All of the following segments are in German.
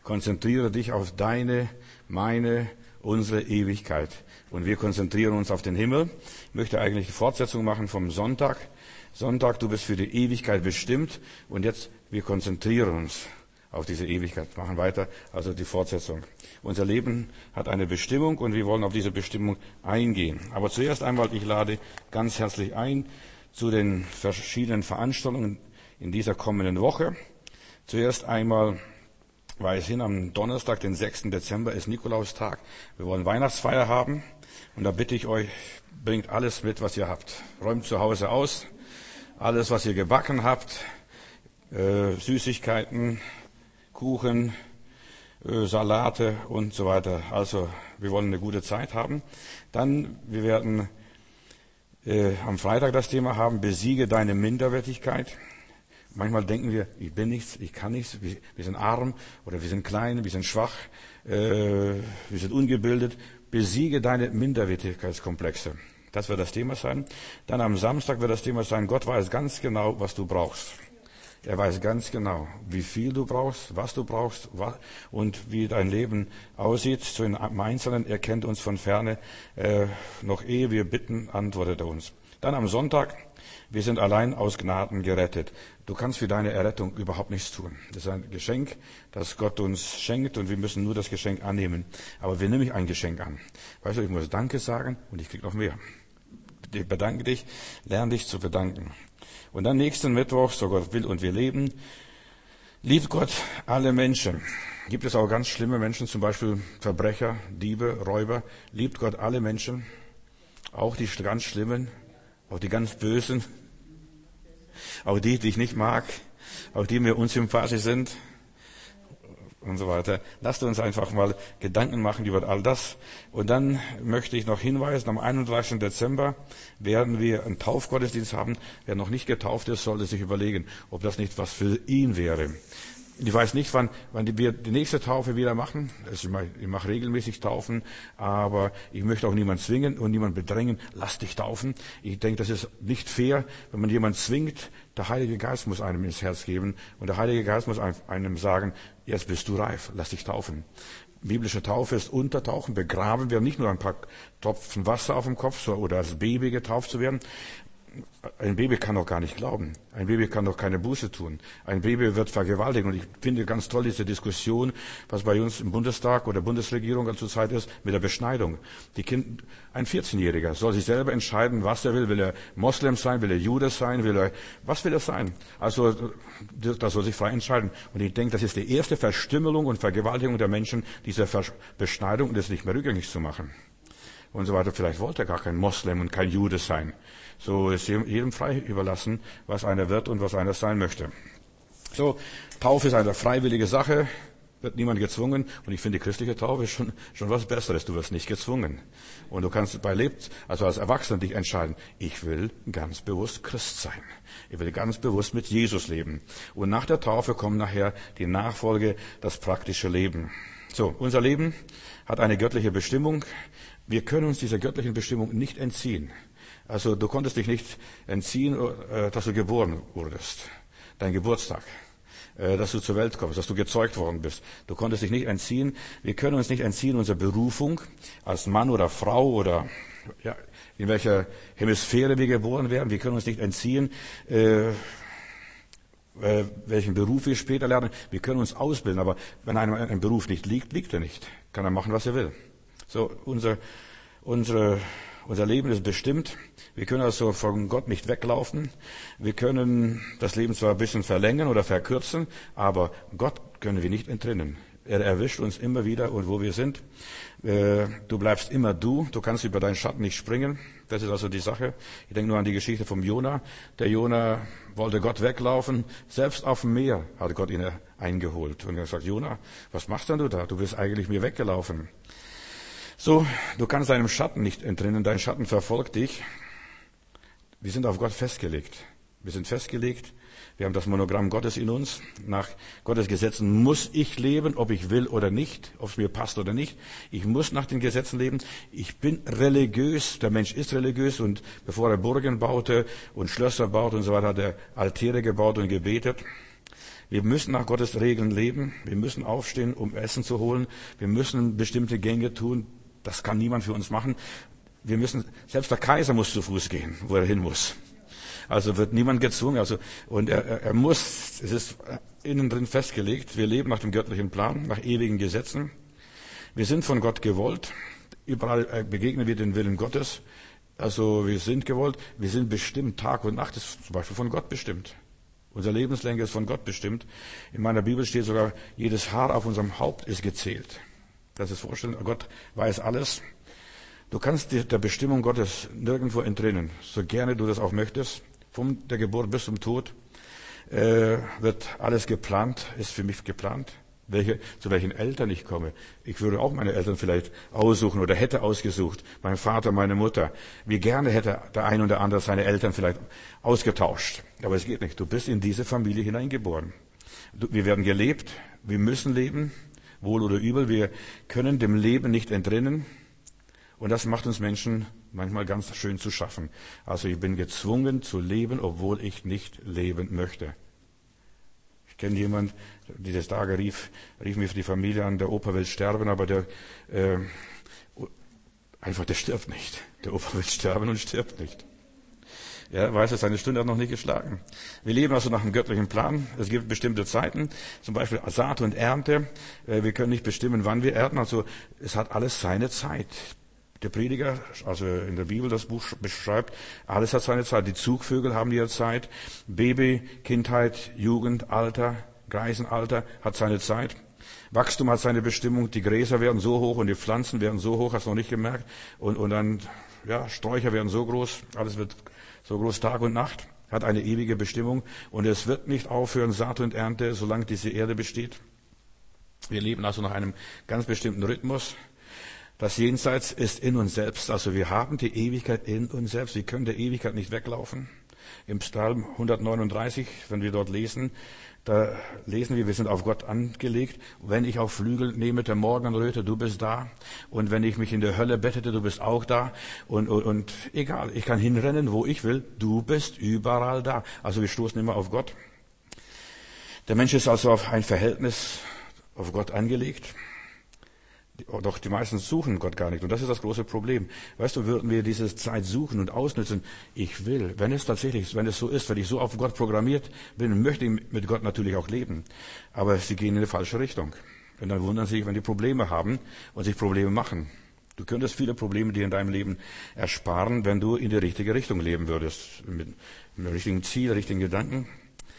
Konzentriere dich auf deine, meine, unsere Ewigkeit. Und wir konzentrieren uns auf den Himmel. Ich möchte eigentlich die Fortsetzung machen vom Sonntag. Sonntag, du bist für die Ewigkeit bestimmt. Und jetzt, wir konzentrieren uns auf diese Ewigkeit. Machen weiter, also die Fortsetzung. Unser Leben hat eine Bestimmung und wir wollen auf diese Bestimmung eingehen. Aber zuerst einmal, ich lade ganz herzlich ein zu den verschiedenen Veranstaltungen in dieser kommenden Woche. Zuerst einmal weise hin, am Donnerstag, den 6. Dezember, ist Nikolaustag. Wir wollen Weihnachtsfeier haben und da bitte ich euch, bringt alles mit, was ihr habt. Räumt zu Hause aus, alles, was ihr gebacken habt, Süßigkeiten, Kuchen, Salate und so weiter. Also wir wollen eine gute Zeit haben. Dann, wir werden am Freitag das Thema haben, besiege deine Minderwertigkeit. Manchmal denken wir, ich bin nichts, ich kann nichts, wir sind arm oder wir sind klein, wir sind schwach, wir sind ungebildet. Besiege deine Minderwertigkeitskomplexe. Das wird das Thema sein. Dann am Samstag wird das Thema sein, Gott weiß ganz genau, was du brauchst. Er weiß ganz genau, wie viel du brauchst, was du brauchst und wie dein Leben aussieht. So im Einzelnen, er kennt uns von ferne. Noch ehe wir bitten, antwortet er uns. Dann am Sonntag, wir sind allein aus Gnaden gerettet. Du kannst für deine Errettung überhaupt nichts tun. Das ist ein Geschenk, das Gott uns schenkt und wir müssen nur das Geschenk annehmen. Aber wir nehmen ein Geschenk an. Weißt du, ich muss Danke sagen und ich krieg noch mehr. Ich bedanke dich, lerne dich zu bedanken. Und dann nächsten Mittwoch, so Gott will und wir leben, liebt Gott alle Menschen. Gibt es auch ganz schlimme Menschen, zum Beispiel Verbrecher, Diebe, Räuber. Liebt Gott alle Menschen, auch die ganz Schlimmen, auch die ganz Bösen, auch die ich nicht mag, auch die mir unsympathisch sind und so weiter. Lasst uns einfach mal Gedanken machen über all das. Und dann möchte ich noch hinweisen, am 31. Dezember werden wir einen Taufgottesdienst haben. Wer noch nicht getauft ist, sollte sich überlegen, ob das nicht was für ihn wäre. Ich weiß nicht, wann wir die nächste Taufe wieder machen. Ich mache regelmäßig Taufen, aber ich möchte auch niemanden zwingen und niemanden bedrängen, lass dich taufen. Ich denke, das ist nicht fair, wenn man jemanden zwingt. Der Heilige Geist muss einem ins Herz geben und der Heilige Geist muss einem sagen, jetzt bist du reif, lass dich taufen. Biblische Taufe ist Untertauchen, begraben werden, nicht nur ein paar Tropfen Wasser auf dem Kopf oder als Baby getauft zu werden. Ein Baby kann doch gar nicht glauben. Ein Baby kann doch keine Buße tun. Ein Baby wird vergewaltigt. Und ich finde ganz toll diese Diskussion, was bei uns im Bundestag oder Bundesregierung zurzeit ist, mit der Beschneidung. Ein 14-Jähriger soll sich selber entscheiden, was er will. Will er Moslem sein? Will er Jude sein? Was will er sein? Also, das soll sich frei entscheiden. Und ich denke, das ist die erste Verstümmelung und Vergewaltigung der Menschen, diese Beschneidung, und das nicht mehr rückgängig zu machen. Und so weiter. Vielleicht wollte er gar kein Moslem und kein Jude sein. So ist jedem frei überlassen, was einer wird und was einer sein möchte. So, Taufe ist eine freiwillige Sache, wird niemand gezwungen. Und ich finde, die christliche Taufe ist schon was Besseres. Du wirst nicht gezwungen. Und du kannst also als Erwachsener dich entscheiden, ich will ganz bewusst Christ sein. Ich will ganz bewusst mit Jesus leben. Und nach der Taufe kommt nachher die Nachfolge, das praktische Leben. So, unser Leben hat eine göttliche Bestimmung. Wir können uns dieser göttlichen Bestimmung nicht entziehen. Also du konntest dich nicht entziehen, dass du geboren wurdest. Dein Geburtstag, dass du zur Welt kommst, dass du gezeugt worden bist. Du konntest dich nicht entziehen. Wir können uns nicht entziehen unserer Berufung als Mann oder Frau oder in welcher Hemisphäre wir geboren werden. Wir können uns nicht entziehen, welchen Beruf wir später lernen. Wir können uns ausbilden, aber wenn einem ein Beruf nicht liegt, liegt er nicht. Kann er machen, was er will. So, unser Leben ist bestimmt. Wir können also von Gott nicht weglaufen. Wir können das Leben zwar ein bisschen verlängern oder verkürzen, aber Gott können wir nicht entrinnen. Er erwischt uns immer wieder und wo wir sind. Du bleibst immer du. Du kannst über deinen Schatten nicht springen. Das ist also die Sache. Ich denke nur an die Geschichte vom Jona. Der Jona wollte Gott weglaufen. Selbst auf dem Meer hat Gott ihn eingeholt. Und er sagt, Jona, was machst denn du da? Du bist eigentlich mir weggelaufen. So, du kannst deinem Schatten nicht entrinnen. Dein Schatten verfolgt dich. Wir sind auf Gott festgelegt. Wir sind festgelegt. Wir haben das Monogramm Gottes in uns. Nach Gottes Gesetzen muss ich leben, ob ich will oder nicht, ob es mir passt oder nicht. Ich muss nach den Gesetzen leben. Ich bin religiös. Der Mensch ist religiös. Und bevor er Burgen baute und Schlösser baute und so weiter, hat er Altäre gebaut und gebetet. Wir müssen nach Gottes Regeln leben. Wir müssen aufstehen, um Essen zu holen. Wir müssen bestimmte Gänge tun. Das kann niemand für uns machen. Selbst der Kaiser muss zu Fuß gehen, wo er hin muss. Also wird niemand gezwungen. Und er muss, es ist innen drin festgelegt. Wir leben nach dem göttlichen Plan, nach ewigen Gesetzen. Wir sind von Gott gewollt. Überall begegnen wir den Willen Gottes. Also wir sind gewollt. Wir sind bestimmt. Tag und Nacht ist zum Beispiel von Gott bestimmt. Unsere Lebenslänge ist von Gott bestimmt. In meiner Bibel steht sogar, jedes Haar auf unserem Haupt ist gezählt. Das ist vorstellen. Gott weiß alles. Du kannst der Bestimmung Gottes nirgendwo entrinnen, so gerne du das auch möchtest. Von der Geburt bis zum Tod wird alles geplant, ist für mich geplant. Zu welchen Eltern ich komme. Ich würde auch meine Eltern vielleicht aussuchen oder hätte ausgesucht. Mein Vater, meine Mutter. Wie gerne hätte der ein oder andere seine Eltern vielleicht ausgetauscht. Aber es geht nicht. Du bist in diese Familie hineingeboren. Wir werden gelebt. Wir müssen leben. Wohl oder übel. Wir können dem Leben nicht entrinnen. Und das macht uns Menschen manchmal ganz schön zu schaffen. Also ich bin gezwungen zu leben, obwohl ich nicht leben möchte. Ich kenne jemanden, dieses Tage rief mir für die Familie an, der Opa will sterben, aber der stirbt nicht. Der Opa will sterben und stirbt nicht. Er weiß, dass seine Stunde hat noch nicht geschlagen. Wir leben also nach einem göttlichen Plan. Es gibt bestimmte Zeiten, zum Beispiel Saat und Ernte. Wir können nicht bestimmen, wann wir ernten. Also es hat alles seine Zeit. Der Prediger, also in der Bibel das Buch beschreibt, alles hat seine Zeit. Die Zugvögel haben ihre Zeit. Baby, Kindheit, Jugend, Alter, Greisenalter hat seine Zeit. Wachstum hat seine Bestimmung. Die Gräser werden so hoch und die Pflanzen werden so hoch, hast du noch nicht gemerkt. Und dann, Sträucher werden so groß. Alles wird so groß Tag und Nacht. Hat eine ewige Bestimmung. Und es wird nicht aufhören, Saat und Ernte, solange diese Erde besteht. Wir leben also nach einem ganz bestimmten Rhythmus. Das Jenseits ist in uns selbst. Also wir haben die Ewigkeit in uns selbst. Wir können der Ewigkeit nicht weglaufen. Im Psalm 139, wenn wir dort lesen, da lesen wir sind auf Gott angelegt. Wenn ich auf Flügel nehme der Morgenröte, du bist da. Und wenn ich mich in der Hölle bettete, du bist auch da. Und egal, ich kann hinrennen, wo ich will. Du bist überall da. Also wir stoßen immer auf Gott. Der Mensch ist also auf ein Verhältnis auf Gott angelegt. Doch die meisten suchen Gott gar nicht. Und das ist das große Problem. Weißt du, würden wir diese Zeit suchen und ausnutzen, ich will, wenn es so ist, wenn ich so auf Gott programmiert bin, möchte ich mit Gott natürlich auch leben. Aber sie gehen in eine falsche Richtung. Und dann wundern sie sich, wenn die Probleme haben und sich Probleme machen. Du könntest viele Probleme dir in deinem Leben ersparen, wenn du in die richtige Richtung leben würdest. Mit einem richtigen Ziel, richtigen Gedanken.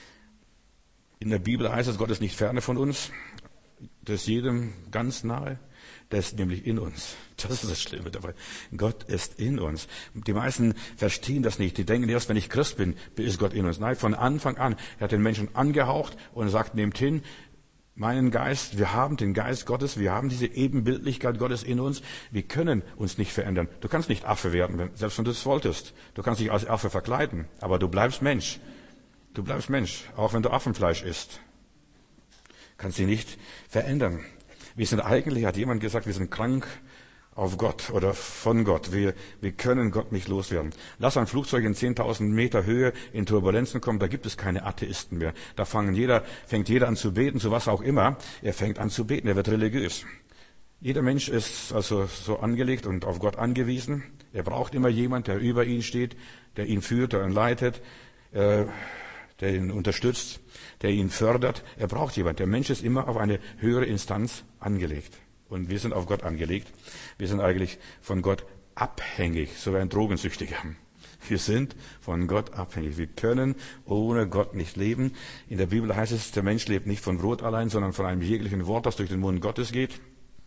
In der Bibel heißt es, Gott ist nicht ferne von uns. Das ist jedem ganz nahe. Der ist nämlich in uns. Das ist das Schlimme dabei. Gott ist in uns. Die meisten verstehen das nicht. Die denken erst, wenn ich Christ bin, ist Gott in uns. Nein, von Anfang an. Er hat den Menschen angehaucht und sagt, nehmt hin meinen Geist. Wir haben den Geist Gottes. Wir haben diese Ebenbildlichkeit Gottes in uns. Wir können uns nicht verändern. Du kannst nicht Affe werden, selbst wenn du es wolltest. Du kannst dich als Affe verkleiden. Aber du bleibst Mensch. Du bleibst Mensch, auch wenn du Affenfleisch isst. Kannst dich nicht verändern. Wir sind eigentlich, hat jemand gesagt, wir sind krank auf Gott oder von Gott. Wir können Gott nicht loswerden. Lass ein Flugzeug in 10.000 Meter Höhe in Turbulenzen kommen, da gibt es keine Atheisten mehr. Da fängt jeder an zu beten, zu was auch immer. Er fängt an zu beten, er wird religiös. Jeder Mensch ist also so angelegt und auf Gott angewiesen. Er braucht immer jemand, der über ihn steht, der ihn führt, der ihn leitet, der ihn unterstützt, der ihn fördert. Er braucht jemand. Der Mensch ist immer auf eine höhere Instanz angelegt. Und wir sind auf Gott angelegt. Wir sind eigentlich von Gott abhängig, so wie ein Drogensüchtiger. Wir sind von Gott abhängig. Wir können ohne Gott nicht leben. In der Bibel heißt es, der Mensch lebt nicht von Brot allein, sondern von einem jeglichen Wort, das durch den Mund Gottes geht.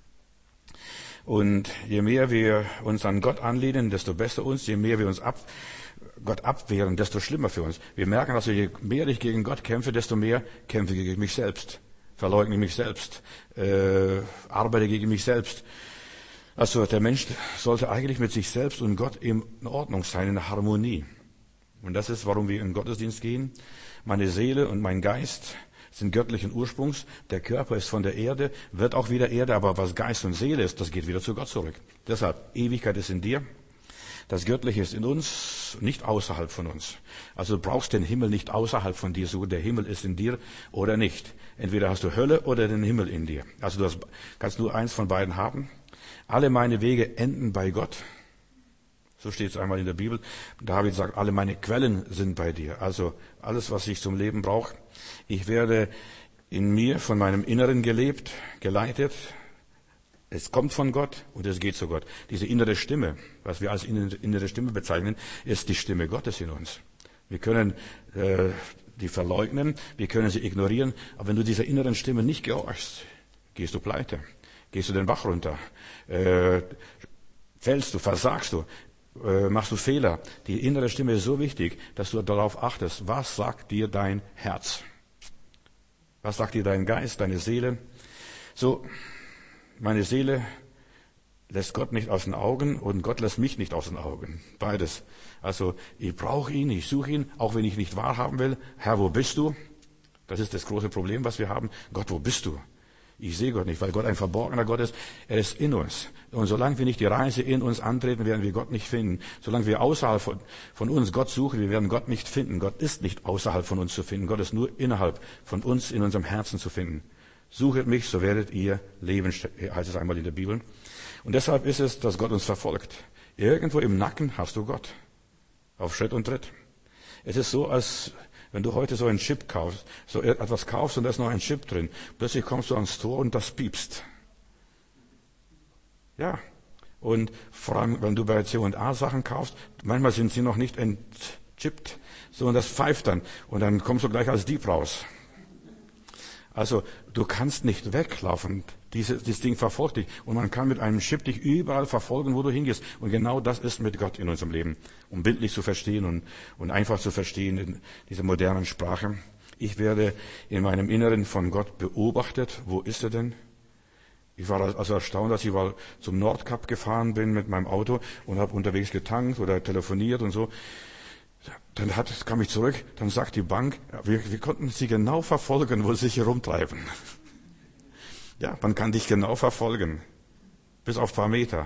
Und je mehr wir uns an Gott anlehnen, desto besser uns. Je mehr wir uns Gott abwehren, desto schlimmer für uns. Wir merken also, je mehr ich gegen Gott kämpfe, desto mehr kämpfe ich gegen mich selbst. Verleugne mich selbst. Arbeite gegen mich selbst. Also der Mensch sollte eigentlich mit sich selbst und Gott in Ordnung sein, in Harmonie. Und das ist, warum wir in den Gottesdienst gehen. Meine Seele und mein Geist sind göttlichen Ursprungs. Der Körper ist von der Erde, wird auch wieder Erde, aber was Geist und Seele ist, das geht wieder zu Gott zurück. Deshalb, Ewigkeit ist in dir. Das Göttliche ist in uns, nicht außerhalb von uns. Also du brauchst den Himmel nicht außerhalb von dir suchen. Der Himmel ist in dir oder nicht. Entweder hast du Hölle oder den Himmel in dir. Also du kannst nur eins von beiden haben. Alle meine Wege enden bei Gott. So steht es einmal in der Bibel. David sagt, alle meine Quellen sind bei dir. Also alles, was ich zum Leben brauche. Ich werde in mir von meinem Inneren gelebt, geleitet. Es kommt von Gott und es geht zu Gott. Diese innere Stimme, was wir als innere Stimme bezeichnen, ist die Stimme Gottes in uns. Wir können die verleugnen, wir können sie ignorieren, aber wenn du dieser inneren Stimme nicht gehorchst, gehst du pleite, gehst du den Bach runter, fällst du, versagst du, machst du Fehler. Die innere Stimme ist so wichtig, dass du darauf achtest, was sagt dir dein Herz? Was sagt dir dein Geist, deine Seele? So, meine Seele lässt Gott nicht aus den Augen und Gott lässt mich nicht aus den Augen. Beides. Also ich brauche ihn, ich suche ihn, auch wenn ich nicht wahrhaben will. Herr, wo bist du? Das ist das große Problem, was wir haben. Gott, wo bist du? Ich sehe Gott nicht, weil Gott ein verborgener Gott ist. Er ist in uns. Und solange wir nicht die Reise in uns antreten, werden wir Gott nicht finden. Solange wir außerhalb von uns Gott suchen, wir werden Gott nicht finden. Gott ist nicht außerhalb von uns zu finden. Gott ist nur innerhalb von uns in unserem Herzen zu finden. Suchet mich, so werdet ihr leben, heißt es einmal in der Bibel. Und deshalb ist es, dass Gott uns verfolgt. Irgendwo im Nacken hast du Gott. Auf Schritt und Tritt. Es ist so, als wenn du heute so einen Chip kaufst, so etwas kaufst und da ist noch ein Chip drin. Plötzlich kommst du ans Tor und das piepst. Ja. Und vor allem, wenn du bei C&A Sachen kaufst, manchmal sind sie noch nicht entchippt, sondern das pfeift dann. Und dann kommst du gleich als Dieb raus. Also, du kannst nicht weglaufen. Dieses Ding verfolgt dich. Und man kann mit einem Chip dich überall verfolgen, wo du hingehst. Und genau das ist mit Gott in unserem Leben. Um bildlich zu verstehen und einfach zu verstehen in dieser modernen Sprache. Ich werde in meinem Inneren von Gott beobachtet. Wo ist er denn? Ich war also erstaunt, dass ich mal zum Nordkap gefahren bin mit meinem Auto und habe unterwegs getankt oder telefoniert und so. Dann kam ich zurück, dann sagt die Bank, wir konnten sie genau verfolgen, wo sie sich herumtreiben. Ja, man kann dich genau verfolgen. Bis auf ein paar Meter.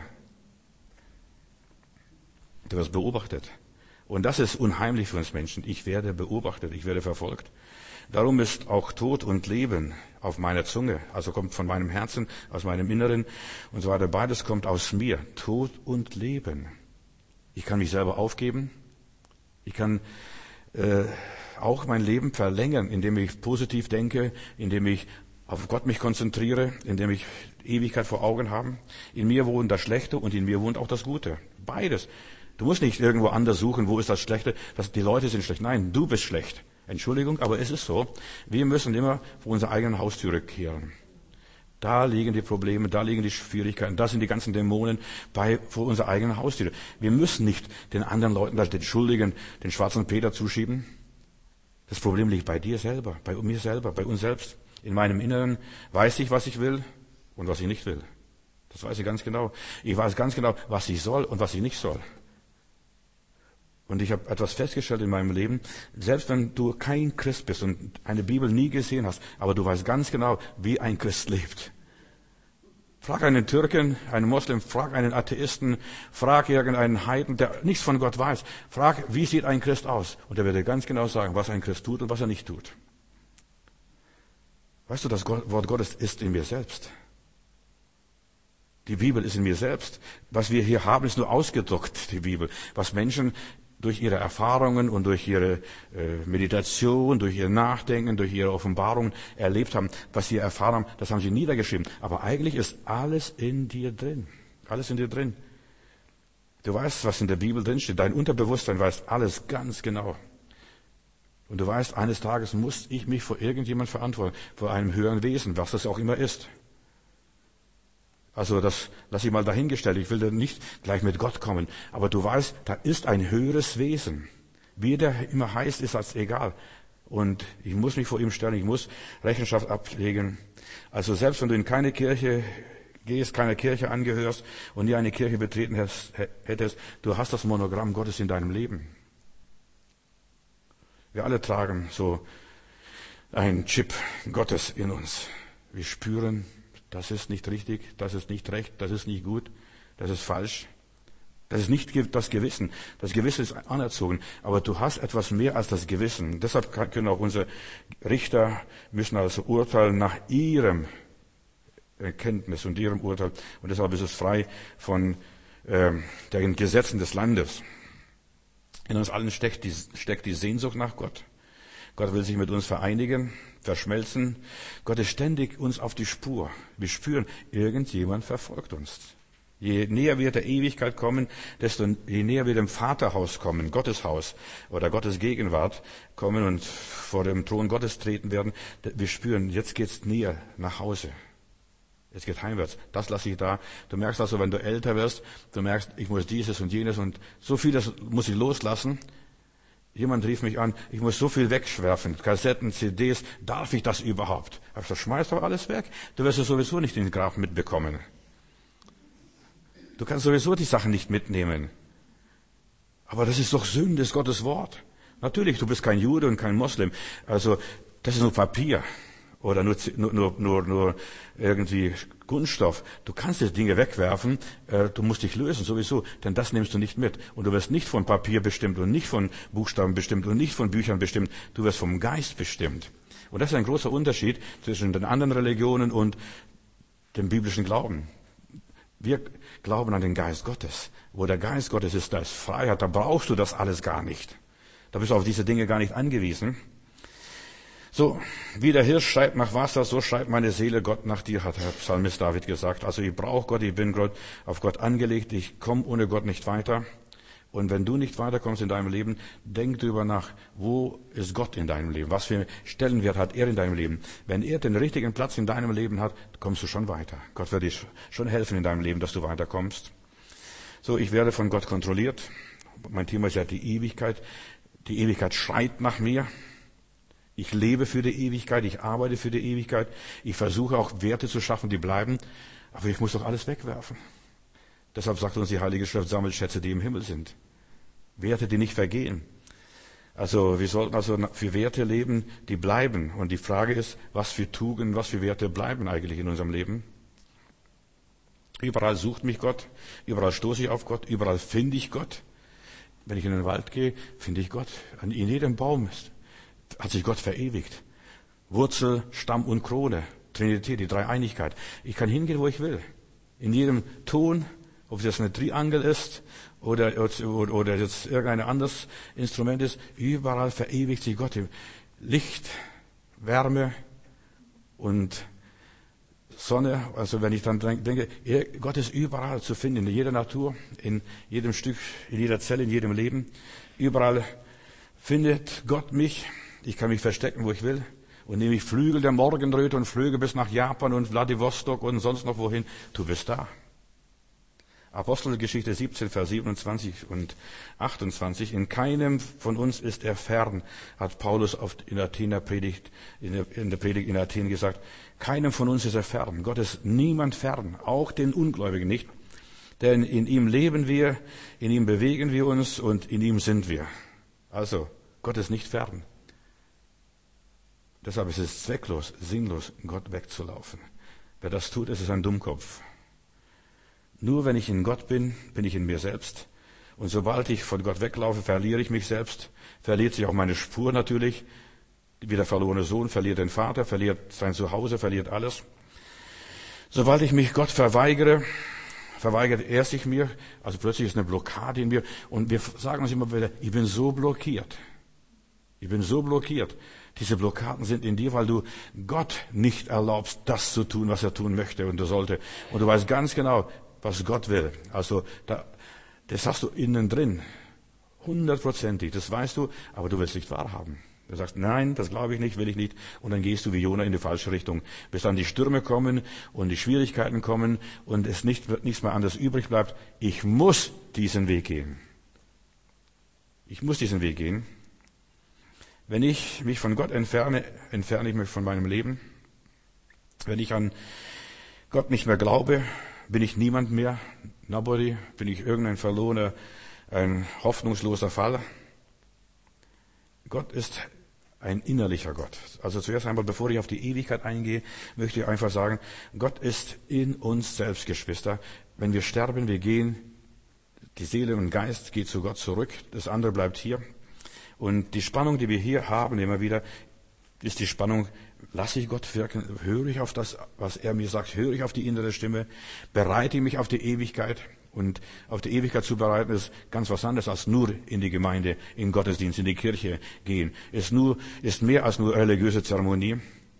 Du wirst beobachtet. Und das ist unheimlich für uns Menschen. Ich werde beobachtet, ich werde verfolgt. Darum ist auch Tod und Leben auf meiner Zunge. Also kommt von meinem Herzen, aus meinem Inneren und so weiter. Beides kommt aus mir. Tod und Leben. Ich kann mich selber aufgeben. Ich kann auch mein Leben verlängern, indem ich positiv denke, indem ich auf Gott mich konzentriere, indem ich Ewigkeit vor Augen habe. In mir wohnt das Schlechte und in mir wohnt auch das Gute. Beides. Du musst nicht irgendwo anders suchen, wo ist das Schlechte, die Leute sind schlecht. Nein, du bist schlecht. Entschuldigung, aber es ist so. Wir müssen immer vor unserer eigenen Haustüre kehren. Da liegen die Probleme, da liegen die Schwierigkeiten, da sind die ganzen Dämonen vor unserer eigenen Haustüre. Wir müssen nicht den anderen Leuten, den Schuldigen, den schwarzen Peter zuschieben. Das Problem liegt bei dir selber, bei mir selber, bei uns selbst. In meinem Inneren weiß ich, was ich will und was ich nicht will. Das weiß ich ganz genau. Ich weiß ganz genau, was ich soll und was ich nicht soll. Und ich habe etwas festgestellt in meinem Leben, selbst wenn du kein Christ bist und eine Bibel nie gesehen hast, aber du weißt ganz genau, wie ein Christ lebt. Frag einen Türken, einen Moslem, frag einen Atheisten, frag irgendeinen Heiden, der nichts von Gott weiß. Frag, wie sieht ein Christ aus? Und er wird dir ganz genau sagen, was ein Christ tut und was er nicht tut. Weißt du, das Wort Gottes ist in mir selbst. Die Bibel ist in mir selbst. Was wir hier haben, ist nur ausgedruckt, die Bibel. Was Menschen durch ihre Erfahrungen und durch ihre Meditation, durch ihr Nachdenken, durch ihre Offenbarungen erlebt haben, was sie erfahren haben, das haben sie niedergeschrieben. Aber eigentlich ist alles in dir drin. Alles in dir drin. Du weißt, was in der Bibel drin steht. Dein Unterbewusstsein weiß alles ganz genau. Und du weißt, eines Tages muss ich mich vor irgendjemand verantworten, vor einem höheren Wesen, was das auch immer ist. Also das lasse ich mal dahingestellt. Ich will da nicht gleich mit Gott kommen. Aber du weißt, da ist ein höheres Wesen. Wie der immer heißt, ist das egal. Und ich muss mich vor ihm stellen. Ich muss Rechenschaft ablegen. Also selbst wenn du in keine Kirche gehst, keiner Kirche angehörst und nie eine Kirche betreten hättest, du hast das Monogramm Gottes in deinem Leben. Wir alle tragen so einen Chip Gottes in uns. Wir spüren, das ist nicht richtig, das ist nicht recht, das ist nicht gut, das ist falsch. Das ist nicht das Gewissen. Das Gewissen ist anerzogen. Aber du hast etwas mehr als das Gewissen. Deshalb können auch unsere Richter müssen also urteilen nach ihrem Erkenntnis und ihrem Urteil. Und deshalb ist es frei von den Gesetzen des Landes. In uns allen steckt die Sehnsucht nach Gott. Gott will sich mit uns vereinigen, verschmelzen. Gott ist ständig uns auf die Spur. Wir spüren, irgendjemand verfolgt uns. Je näher wir der Ewigkeit kommen, je näher wir dem Vaterhaus kommen, Gottes Haus oder Gottes Gegenwart kommen und vor dem Thron Gottes treten werden, wir spüren, jetzt geht's näher nach Hause. Es geht heimwärts. Das lasse ich da. Du merkst also, wenn du älter wirst, du merkst, ich muss dieses und jenes und so vieles muss ich loslassen. Jemand rief mich an, ich muss so viel wegschwerfen, Kassetten, CDs, darf ich das überhaupt? Ich gesagt, schmeiß doch alles weg. Du wirst es sowieso nicht in den Grab mitbekommen. Du kannst sowieso die Sachen nicht mitnehmen. Aber das ist doch Sünde, das ist Gottes Wort. Natürlich, du bist kein Jude und kein Moslem. Also, das ist nur Papier. Oder nur irgendwie Kunststoff. Du kannst die Dinge wegwerfen, du musst dich lösen sowieso, denn das nimmst du nicht mit. Und du wirst nicht von Papier bestimmt und nicht von Buchstaben bestimmt und nicht von Büchern bestimmt. Du wirst vom Geist bestimmt. Und das ist ein großer Unterschied zwischen den anderen Religionen und dem biblischen Glauben. Wir glauben an den Geist Gottes. Wo der Geist Gottes ist, da ist Freiheit, da brauchst du das alles gar nicht. Da bist du auf diese Dinge gar nicht angewiesen. So, wie der Hirsch schreit nach Wasser, so schreit meine Seele Gott nach dir, hat der Psalmist David gesagt. Also ich brauche Gott, ich bin auf Gott angelegt, ich komme ohne Gott nicht weiter. Und wenn du nicht weiterkommst in deinem Leben, denk darüber nach, wo ist Gott in deinem Leben? Was für Stellenwert hat er in deinem Leben? Wenn er den richtigen Platz in deinem Leben hat, kommst du schon weiter. Gott wird dir schon helfen in deinem Leben, dass du weiterkommst. So, ich werde von Gott kontrolliert. Mein Thema ist ja die Ewigkeit. Die Ewigkeit schreit nach mir. Ich lebe für die Ewigkeit, ich arbeite für die Ewigkeit. Ich versuche auch Werte zu schaffen, die bleiben. Aber ich muss doch alles wegwerfen. Deshalb sagt uns die Heilige Schrift, sammelt Schätze, die im Himmel sind. Werte, die nicht vergehen. Also wir sollten also für Werte leben, die bleiben. Und die Frage ist, was für Tugenden, was für Werte bleiben eigentlich in unserem Leben? Überall sucht mich Gott, überall stoße ich auf Gott, überall finde ich Gott. Wenn ich in den Wald gehe, finde ich Gott. In jedem Baum hat sich Gott verewigt. Wurzel, Stamm und Krone, Trinität, die Dreieinigkeit. Ich kann hingehen, wo ich will. In jedem Ton, ob es jetzt eine Triangel ist oder jetzt irgendein anderes Instrument ist, überall verewigt sich Gott. Licht, Wärme und Sonne. Also wenn ich dann denke, Gott ist überall zu finden, in jeder Natur, in jedem Stück, in jeder Zelle, in jedem Leben. Überall findet Gott mich. Ich kann mich verstecken, wo ich will. Und nehme ich Flügel der Morgenröte und flöge bis nach Japan und Vladivostok und sonst noch wohin. Du bist da. Apostelgeschichte 17, Vers 27 und 28. In keinem von uns ist er fern, hat Paulus in der Predigt in Athen gesagt. Keinem von uns ist er fern. Gott ist niemand fern, auch den Ungläubigen nicht. Denn in ihm leben wir, in ihm bewegen wir uns und in ihm sind wir. Also, Gott ist nicht fern. Deshalb ist es zwecklos, sinnlos, Gott wegzulaufen. Wer das tut, ist ein Dummkopf. Nur wenn ich in Gott bin, bin ich in mir selbst. Und sobald ich von Gott weglaufe, verliere ich mich selbst, verliert sich auch meine Spur natürlich. Wie der verlorene Sohn verliert den Vater, verliert sein Zuhause, verliert alles. Sobald ich mich Gott verweigere, verweigert er sich mir, also plötzlich ist eine Blockade in mir. Und wir sagen uns immer wieder, ich bin so blockiert. Ich bin so blockiert. Diese Blockaden sind in dir, weil du Gott nicht erlaubst, das zu tun, was er tun möchte und er sollte. Und du weißt ganz genau, was Gott will. Also das hast du innen drin, 100%. Das weißt du, aber du willst nicht wahrhaben. Du sagst, nein, das glaube ich nicht, will ich nicht. Und dann gehst du wie Jona in die falsche Richtung. Bis dann die Stürme kommen und die Schwierigkeiten kommen und es nichts mehr anderes übrig bleibt. Ich muss diesen Weg gehen. Ich muss diesen Weg gehen. Wenn ich mich von Gott entferne, entferne ich mich von meinem Leben. Wenn ich an Gott nicht mehr glaube, bin ich niemand mehr, nobody, bin ich irgendein verlorener, ein hoffnungsloser Fall. Gott ist ein innerlicher Gott. Also zuerst einmal, bevor ich auf die Ewigkeit eingehe, möchte ich einfach sagen, Gott ist in uns selbst, Geschwister. Wenn wir sterben, wir gehen Die Seele und Geist geht zu Gott zurück, das andere bleibt hier. Und die Spannung, die wir hier haben, immer wieder, ist die Spannung, lasse ich Gott wirken, höre ich auf das, was er mir sagt, höre ich auf die innere Stimme, bereite ich mich auf die Ewigkeit. Und auf die Ewigkeit zu bereiten ist ganz was anderes als nur in die Gemeinde, in Gottesdienst, in die Kirche gehen. Ist mehr als nur religiöse Zeremonie.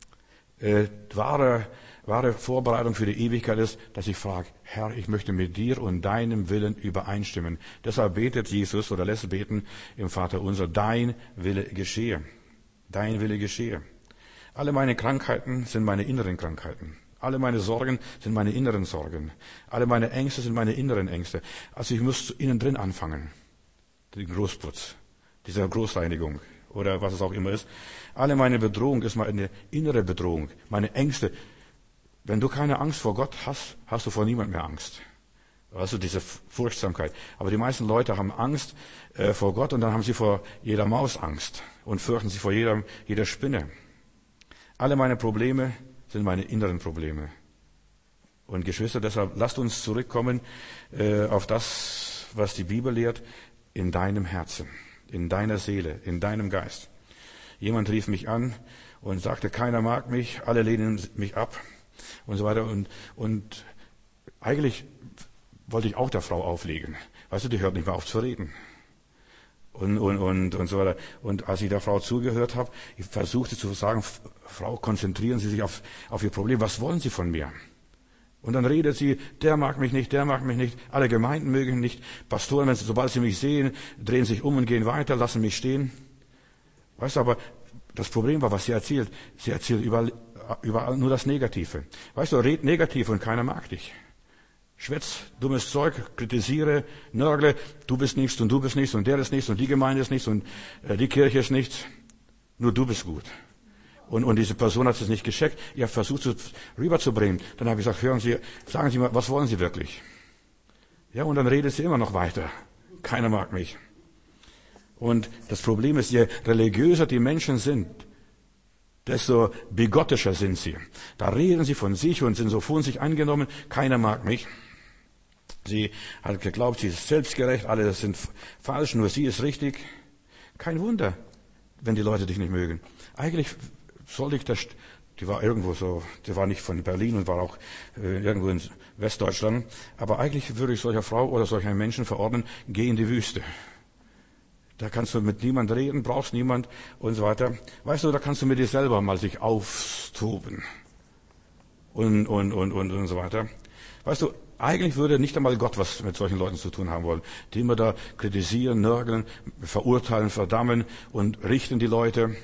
Wahre Vorbereitung für die Ewigkeit ist, dass ich frage, Herr, ich möchte mit dir und deinem Willen übereinstimmen. Deshalb betet Jesus oder lässt beten im Vater unser, dein Wille geschehe. Dein Wille geschehe. Alle meine Krankheiten sind meine inneren Krankheiten. Alle meine Sorgen sind meine inneren Sorgen. Alle meine Ängste sind meine inneren Ängste. Also ich muss innen drin anfangen. Den Großputz, diese Großreinigung oder was es auch immer ist. Alle meine Bedrohung ist meine innere Bedrohung, meine Ängste. Wenn du keine Angst vor Gott hast, hast du vor niemand mehr Angst. Also diese Furchtsamkeit. Aber die meisten Leute haben Angst vor Gott und dann haben sie vor jeder Maus Angst und fürchten sich vor jeder Spinne. Alle meine Probleme sind meine inneren Probleme. Und Geschwister, deshalb lasst uns zurückkommen auf das, was die Bibel lehrt, in deinem Herzen, in deiner Seele, in deinem Geist. Jemand rief mich an und sagte, keiner mag mich, alle lehnen mich ab und so weiter. Und eigentlich wollte ich auch der Frau auflegen. Weißt du, die hört nicht mehr auf zu reden. Und so weiter. Und als ich der Frau zugehört habe, ich versuchte zu sagen, Frau, konzentrieren Sie sich auf Ihr Problem. Was wollen Sie von mir? Und dann redet sie, der mag mich nicht, alle Gemeinden mögen mich nicht. Pastoren, sobald sie mich sehen, drehen sich um und gehen weiter, lassen mich stehen. Weißt du, aber das Problem war, was sie erzählt. Sie erzählt überall nur das Negative. Weißt du, red negativ und keiner mag dich. Schwätz dummes Zeug, kritisiere, nörgle, du bist nichts und der ist nichts und die Gemeinde ist nichts und die Kirche ist nichts. Nur du bist gut. Und diese Person hat es nicht gescheckt. Ihr versucht es rüberzubringen. Dann habe ich gesagt, hören Sie, sagen Sie mal, was wollen Sie wirklich? Ja, und dann redet sie immer noch weiter. Keiner mag mich. Und das Problem ist, je religiöser die Menschen sind, desto bigottischer sind sie. Da reden sie von sich und sind so von sich angenommen, keiner mag mich. Sie hat geglaubt, sie ist selbstgerecht, alle sind falsch, nur sie ist richtig. Kein Wunder, wenn die Leute dich nicht mögen. Eigentlich sollte ich die war irgendwo so, die war nicht von Berlin und war auch irgendwo in Westdeutschland, aber eigentlich würde ich solcher Frau oder solch einem Menschen verordnen, geh in die Wüste. Da kannst du mit niemand reden, brauchst niemand und so weiter. Weißt du, da kannst du mit dir selber mal sich austoben und so weiter. Weißt du, eigentlich würde nicht einmal Gott was mit solchen Leuten zu tun haben wollen, die immer da kritisieren, nörgeln, verurteilen, verdammen und richten die Leute.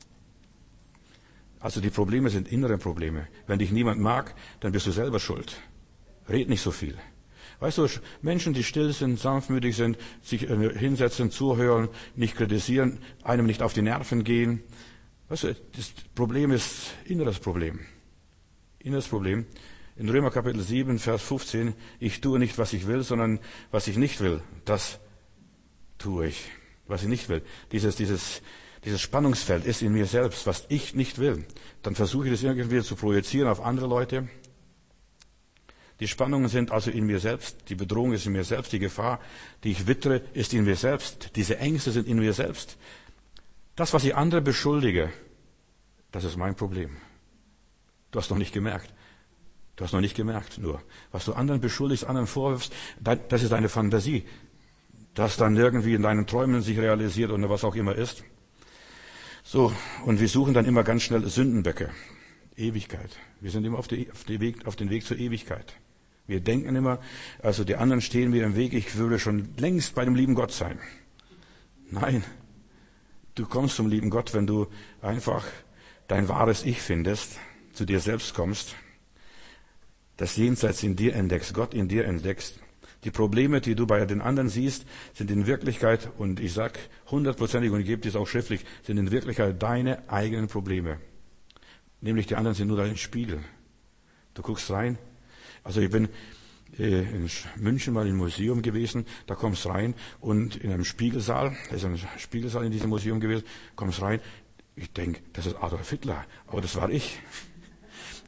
Also die Probleme sind innere Probleme. Wenn dich niemand mag, dann bist du selber schuld. Red nicht so viel. Weißt du, Menschen, die still sind, sanftmütig sind, sich hinsetzen, zuhören, nicht kritisieren, einem nicht auf die Nerven gehen. Weißt du, das Problem ist inneres Problem. Inneres Problem. In Römer Kapitel 7, Vers 15, ich tue nicht, was ich will, sondern was ich nicht will, das tue ich. Was ich nicht will. Dieses Spannungsfeld ist in mir selbst, was ich nicht will. Dann versuche ich das irgendwie zu projizieren auf andere Leute. Die Spannungen sind also in mir selbst, die Bedrohung ist in mir selbst, die Gefahr, die ich wittere, ist in mir selbst, diese Ängste sind in mir selbst. Das, was ich andere beschuldige, das ist mein Problem. Du hast noch nicht gemerkt. Du hast noch nicht gemerkt nur. Was du anderen beschuldigst, anderen vorwirfst, das ist deine Fantasie, das dann irgendwie in deinen Träumen sich realisiert oder was auch immer ist. So, und wir suchen dann immer ganz schnell Sündenböcke. Ewigkeit. Wir sind immer auf den Weg zur Ewigkeit. Wir denken immer, also die anderen stehen mir im Weg, ich würde schon längst bei dem lieben Gott sein. Nein, du kommst zum lieben Gott, wenn du einfach dein wahres Ich findest, zu dir selbst kommst, das Jenseits in dir entdeckst, Gott in dir entdeckst. Die Probleme, die du bei den anderen siehst, sind in Wirklichkeit, und ich sag 100%ig und ich gebe dies auch schriftlich, sind in Wirklichkeit deine eigenen Probleme. Nämlich die anderen sind nur dein Spiegel. Du guckst rein. Also ich bin in München mal im Museum gewesen, da kommst rein und in einem Spiegelsaal, da ist ein Spiegelsaal in diesem Museum gewesen, kommst rein, ich denke, das ist Adolf Hitler, aber das war ich.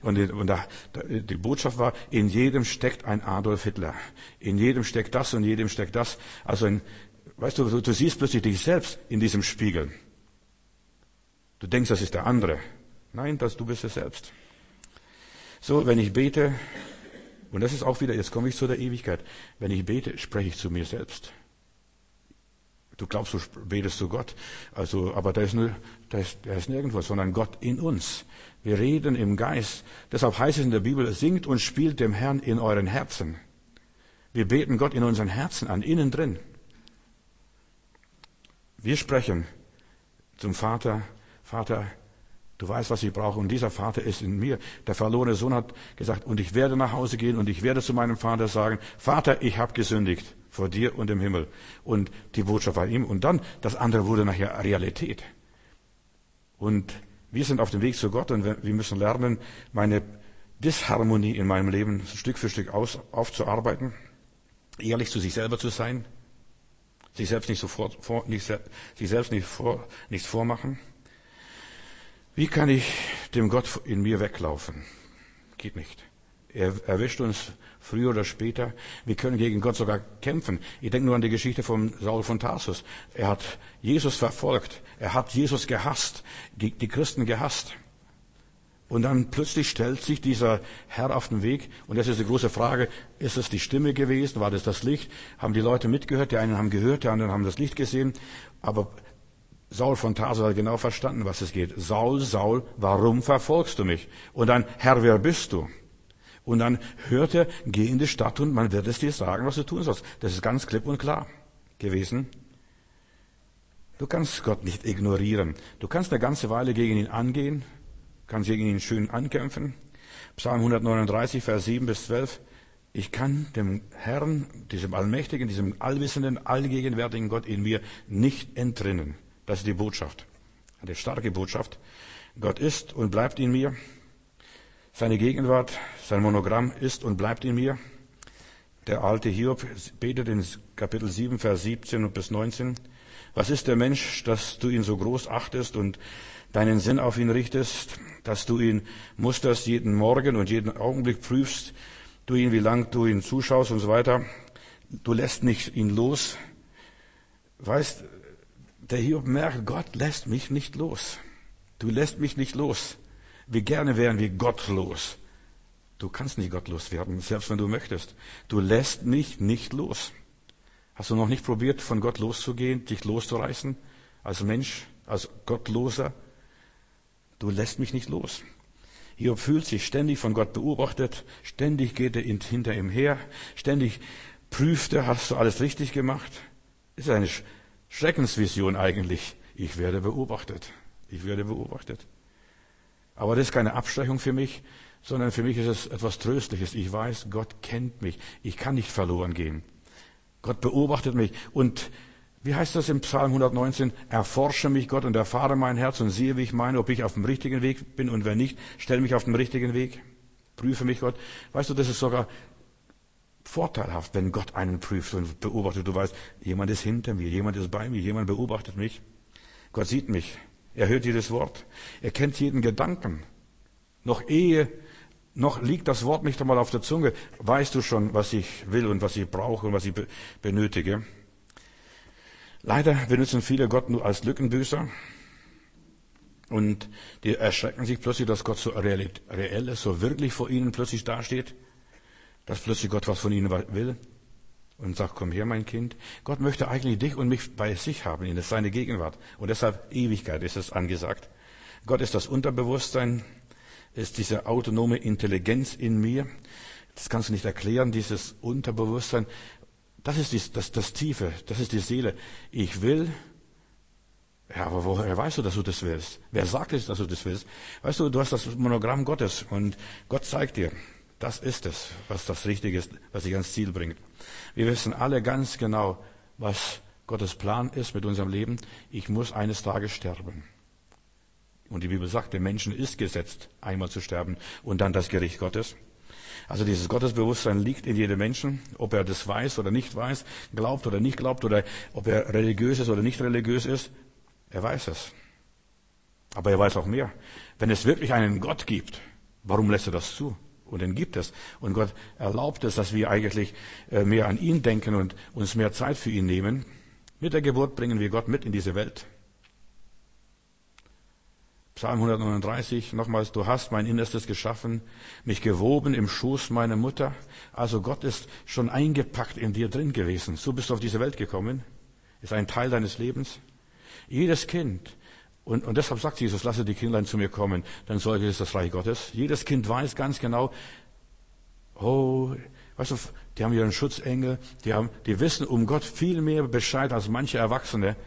Und die Botschaft war, in jedem steckt ein Adolf Hitler. In jedem steckt das und in jedem steckt das. Also, weißt du, du siehst plötzlich dich selbst in diesem Spiegel. Du denkst, das ist der andere. Nein, du bist es selbst. So, wenn ich bete, und das ist auch wieder, jetzt komme ich zu der Ewigkeit. Wenn ich bete, spreche ich zu mir selbst. Du glaubst, du betest zu Gott. Also, aber der ist nirgendwo, sondern Gott in uns. Wir reden im Geist. Deshalb heißt es in der Bibel, singt und spielt dem Herrn in euren Herzen. Wir beten Gott in unseren Herzen an, innen drin. Wir sprechen zum Vater, Vater, du weißt, was ich brauche, und dieser Vater ist in mir. Der verlorene Sohn hat gesagt, und ich werde nach Hause gehen und ich werde zu meinem Vater sagen, Vater, ich habe gesündigt vor dir und im Himmel. Und die Botschaft war ihm. Und dann, das andere wurde nachher Realität. Und wir sind auf dem Weg zu Gott und wir müssen lernen, meine Disharmonie in meinem Leben Stück für Stück aufzuarbeiten, ehrlich zu sich selber zu sein, sich selbst nichts vormachen. Wie kann ich dem Gott in mir weglaufen? Geht nicht. Er erwischt uns früher oder später. Wir können gegen Gott sogar kämpfen. Ich denke nur an die Geschichte von Saul von Tarsus. Er hat Jesus verfolgt. Er hat Jesus gehasst, die Christen gehasst. Und dann plötzlich stellt sich dieser Herr auf den Weg. Und das ist die große Frage, ist es die Stimme gewesen? War das Licht? Haben die Leute mitgehört? Die einen haben gehört, die anderen haben das Licht gesehen. Aber Saul von Tarsus hat genau verstanden, was es geht. Saul, Saul, warum verfolgst du mich? Und dann, Herr, wer bist du? Und dann hört er, geh in die Stadt und man wird es dir sagen, was du tun sollst. Das ist ganz klipp und klar gewesen. Du kannst Gott nicht ignorieren. Du kannst eine ganze Weile gegen ihn angehen, kannst gegen ihn schön ankämpfen. Psalm 139, Vers 7 bis 12. Ich kann dem Herrn, diesem Allmächtigen, diesem allwissenden, allgegenwärtigen Gott in mir nicht entrinnen. Das ist die Botschaft, eine starke Botschaft. Gott ist und bleibt in mir. Seine Gegenwart, sein Monogramm ist und bleibt in mir. Der alte Hiob betet in Kapitel 7, Vers 17 bis 19. Was ist der Mensch, dass du ihn so groß achtest und deinen Sinn auf ihn richtest, dass du ihn musterst jeden Morgen und jeden Augenblick prüfst, du ihn, wie lang du ihn zuschaust und so weiter. Du lässt nicht ihn los. Weißt, der Hiob merkt, Gott lässt mich nicht los. Du lässt mich nicht los. Wie gerne wären wir gottlos. Du kannst nicht gottlos werden, selbst wenn du möchtest. Du lässt mich nicht los. Hast du noch nicht probiert, von Gott loszugehen, dich loszureißen? Als Mensch, als Gottloser? Du lässt mich nicht los. Hiob fühlt sich ständig von Gott beobachtet. Ständig geht er hinter ihm her. Ständig prüft er, hast du alles richtig gemacht? Ist eine Schreckensvision eigentlich. Ich werde beobachtet. Ich werde beobachtet. Aber das ist keine Abschreckung für mich, sondern für mich ist es etwas Tröstliches. Ich weiß, Gott kennt mich. Ich kann nicht verloren gehen. Gott beobachtet mich. Und wie heißt das im Psalm 119? Erforsche mich, Gott, und erfahre mein Herz und sehe, wie ich meine, ob ich auf dem richtigen Weg bin. Und wenn nicht, stell mich auf den richtigen Weg. Prüfe mich, Gott. Weißt du, das ist sogar vorteilhaft, wenn Gott einen prüft und beobachtet. Du weißt, jemand ist hinter mir, jemand ist bei mir, jemand beobachtet mich. Gott sieht mich. Er hört jedes Wort. Er kennt jeden Gedanken. Noch liegt das Wort nicht einmal auf der Zunge, weißt du schon, was ich will und was ich brauche und was ich benötige. Leider benutzen viele Gott nur als Lückenbüßer. Und die erschrecken sich plötzlich, dass Gott so reell ist, so wirklich vor ihnen plötzlich dasteht. Dass plötzlich Gott was von ihnen will. Und sagt, komm her, mein Kind. Gott möchte eigentlich dich und mich bei sich haben, in seine Gegenwart. Und deshalb Ewigkeit ist es angesagt. Gott ist das Unterbewusstsein, ist diese autonome Intelligenz in mir. Das kannst du nicht erklären, dieses Unterbewusstsein. Das ist das Tiefe, das ist die Seele. Ich will, ja, aber woher weißt du, dass du das willst? Wer sagt es, dass du das willst? Weißt du, du hast das Monogramm Gottes und Gott zeigt dir, das ist es, was das Richtige ist, was dich ans Ziel bringt. Wir wissen alle ganz genau, was Gottes Plan ist mit unserem Leben. Ich muss eines Tages sterben. Und die Bibel sagt, dem Menschen ist gesetzt, einmal zu sterben und dann das Gericht Gottes. Also dieses Gottesbewusstsein liegt in jedem Menschen, ob er das weiß oder nicht weiß, glaubt oder nicht glaubt oder ob er religiös ist oder nicht religiös ist. Er weiß es. Aber er weiß auch mehr. Wenn es wirklich einen Gott gibt, Warum lässt er das zu? Und dann gibt es. Und Gott erlaubt es, dass wir eigentlich mehr an ihn denken und uns mehr Zeit für ihn nehmen. Mit der Geburt bringen wir Gott mit in diese Welt. Psalm 139, nochmals, du hast mein Innerstes geschaffen, mich gewoben im Schoß meiner Mutter. Also Gott ist schon eingepackt in dir drin gewesen. So bist du auf diese Welt gekommen. Ist ein Teil deines Lebens. Jedes Kind, und deshalb sagt Jesus, lasse die Kindlein zu mir kommen, dann solches ist das Reich Gottes. Jedes Kind weiß ganz genau, weißt du, die haben ihren Schutzengel, die wissen um Gott viel mehr Bescheid als manche Erwachsene.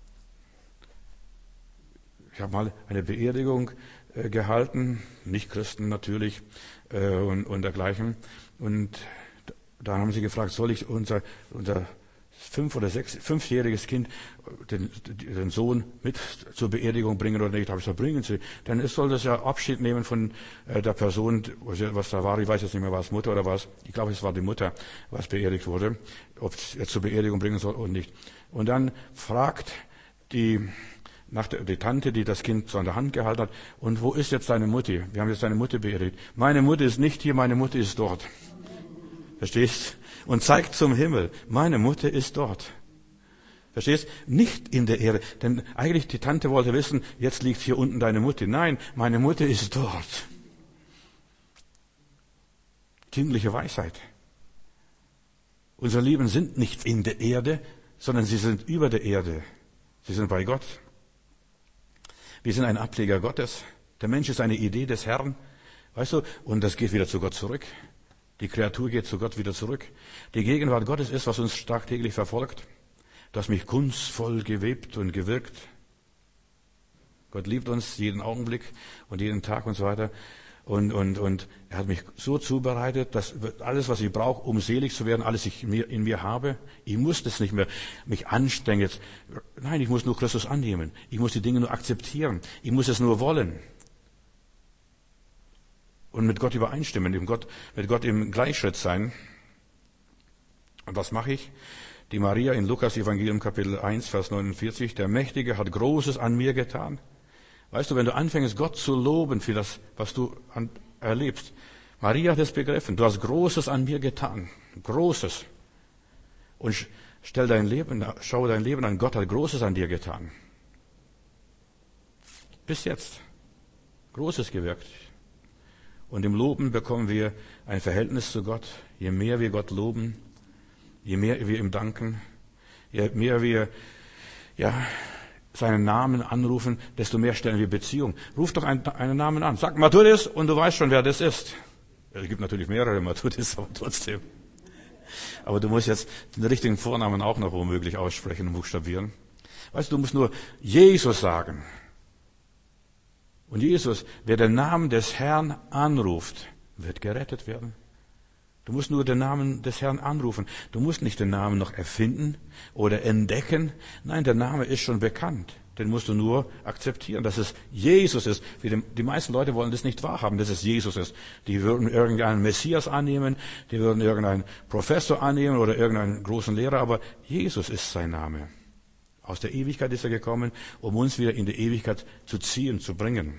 Ich habe mal eine Beerdigung gehalten, nicht Christen natürlich und dergleichen. Und da haben sie gefragt, soll ich unser 5-jähriges Kind, den Sohn mit zur Beerdigung bringen oder nicht? Da habe ich gesagt, bringen Sie. Denn es soll das ja Abschied nehmen von der Person, was da war. Ich weiß jetzt nicht mehr, war es Mutter oder was. Ich glaube, es war die Mutter, was beerdigt wurde, ob es jetzt zur Beerdigung bringen soll oder nicht. Und dann fragt die Tante, die das Kind so an der Hand gehalten hat, und wo ist jetzt deine Mutti? Wir haben jetzt deine Mutter beerdigt. Meine Mutter ist nicht hier, meine Mutter ist dort. Verstehst? Und zeigt zum Himmel, meine Mutter ist dort. Verstehst? Nicht in der Erde. Denn eigentlich die Tante wollte wissen, jetzt liegt hier unten deine Mutter. Nein, meine Mutter ist dort. Kindliche Weisheit. Unsere Lieben sind nicht in der Erde, sondern sie sind über der Erde. Sie sind bei Gott. Wir sind ein Ableger Gottes. Der Mensch ist eine Idee des Herrn. Weißt du? Und das geht wieder zu Gott zurück. Die Kreatur geht zu Gott wieder zurück. Die Gegenwart Gottes ist, was uns tagtäglich verfolgt. Du hast mich kunstvoll gewebt und gewirkt. Gott liebt uns jeden Augenblick und jeden Tag und so weiter. Und er hat mich so zubereitet, dass alles, was ich brauche, um selig zu werden, alles ich in mir habe. Ich muss das nicht mehr mich anstrengen. Nein, ich muss nur Christus annehmen. Ich muss die Dinge nur akzeptieren. Ich muss es nur wollen. Und mit Gott übereinstimmen, mit Gott im Gleichschritt sein. Und was mache ich? Die Maria in Lukas Evangelium Kapitel 1, Vers 49, der Mächtige hat Großes an mir getan. Weißt du, wenn du anfängst, Gott zu loben für das, was du erlebst. Maria hat es begriffen. Du hast Großes an mir getan. Großes. Und schau dein Leben an. Gott hat Großes an dir getan. Bis jetzt. Großes gewirkt. Und im Loben bekommen wir ein Verhältnis zu Gott. Je mehr wir Gott loben, je mehr wir ihm danken, je mehr wir, seinen Namen anrufen, desto mehr stellen wir Beziehung. Ruf doch einen Namen an. Sag Matthäus und du weißt schon, wer das ist. Es gibt natürlich mehrere Matthäus, aber trotzdem. Aber du musst jetzt den richtigen Vornamen auch noch womöglich aussprechen und buchstabieren. Weißt du, du musst nur Jesus sagen. Und Jesus, wer den Namen des Herrn anruft, wird gerettet werden. Du musst nur den Namen des Herrn anrufen. Du musst nicht den Namen noch erfinden oder entdecken. Nein, der Name ist schon bekannt. Den musst du nur akzeptieren, dass es Jesus ist. Die meisten Leute wollen das nicht wahrhaben, dass es Jesus ist. Die würden irgendeinen Messias annehmen, die würden irgendeinen Professor annehmen oder irgendeinen großen Lehrer, aber Jesus ist sein Name. Aus der Ewigkeit ist er gekommen, um uns wieder in die Ewigkeit zu ziehen, zu bringen.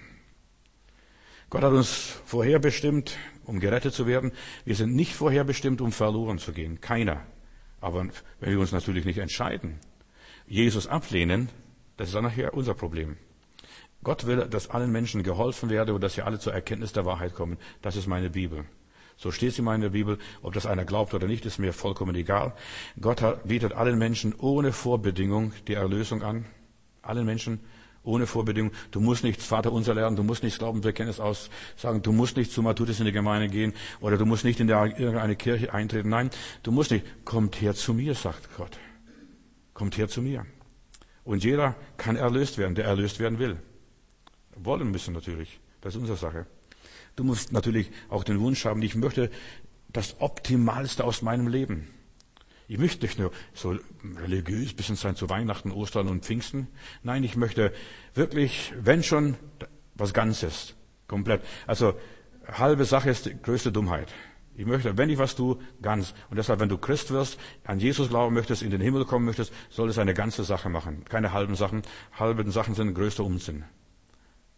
Gott hat uns vorherbestimmt, um gerettet zu werden. Wir sind nicht vorherbestimmt, um verloren zu gehen. Keiner. Aber wenn wir uns natürlich nicht entscheiden, Jesus ablehnen, das ist dann nachher unser Problem. Gott will, dass allen Menschen geholfen werde und dass sie alle zur Erkenntnis der Wahrheit kommen. Das ist meine Bibel. So steht es in meiner Bibel. Ob das einer glaubt oder nicht, ist mir vollkommen egal. Gott bietet allen Menschen ohne Vorbedingung die Erlösung an. Allen Menschen ohne Vorbedingung. Du musst nicht Vater unser lernen, du musst nicht Glaubensbekenntnis aussagen, du musst nicht zu Matthäus in die Gemeinde gehen oder du musst nicht in irgendeine Kirche eintreten. Nein, du musst nicht. Kommt her zu mir, sagt Gott. Kommt her zu mir. Und jeder kann erlöst werden, der erlöst werden will. Wollen müssen natürlich. Das ist unsere Sache. Du musst natürlich auch den Wunsch haben, ich möchte das Optimalste aus meinem Leben. Ich möchte nicht nur so religiös bisschen sein zu Weihnachten, Ostern und Pfingsten. Nein, ich möchte wirklich, wenn schon, was Ganzes. Komplett. Also, halbe Sache ist die größte Dummheit. Ich möchte, wenn ich was tue, ganz. Und deshalb, wenn du Christ wirst, an Jesus glauben möchtest, in den Himmel kommen möchtest, soll es eine ganze Sache machen. Keine halben Sachen. Halben Sachen sind größter Unsinn.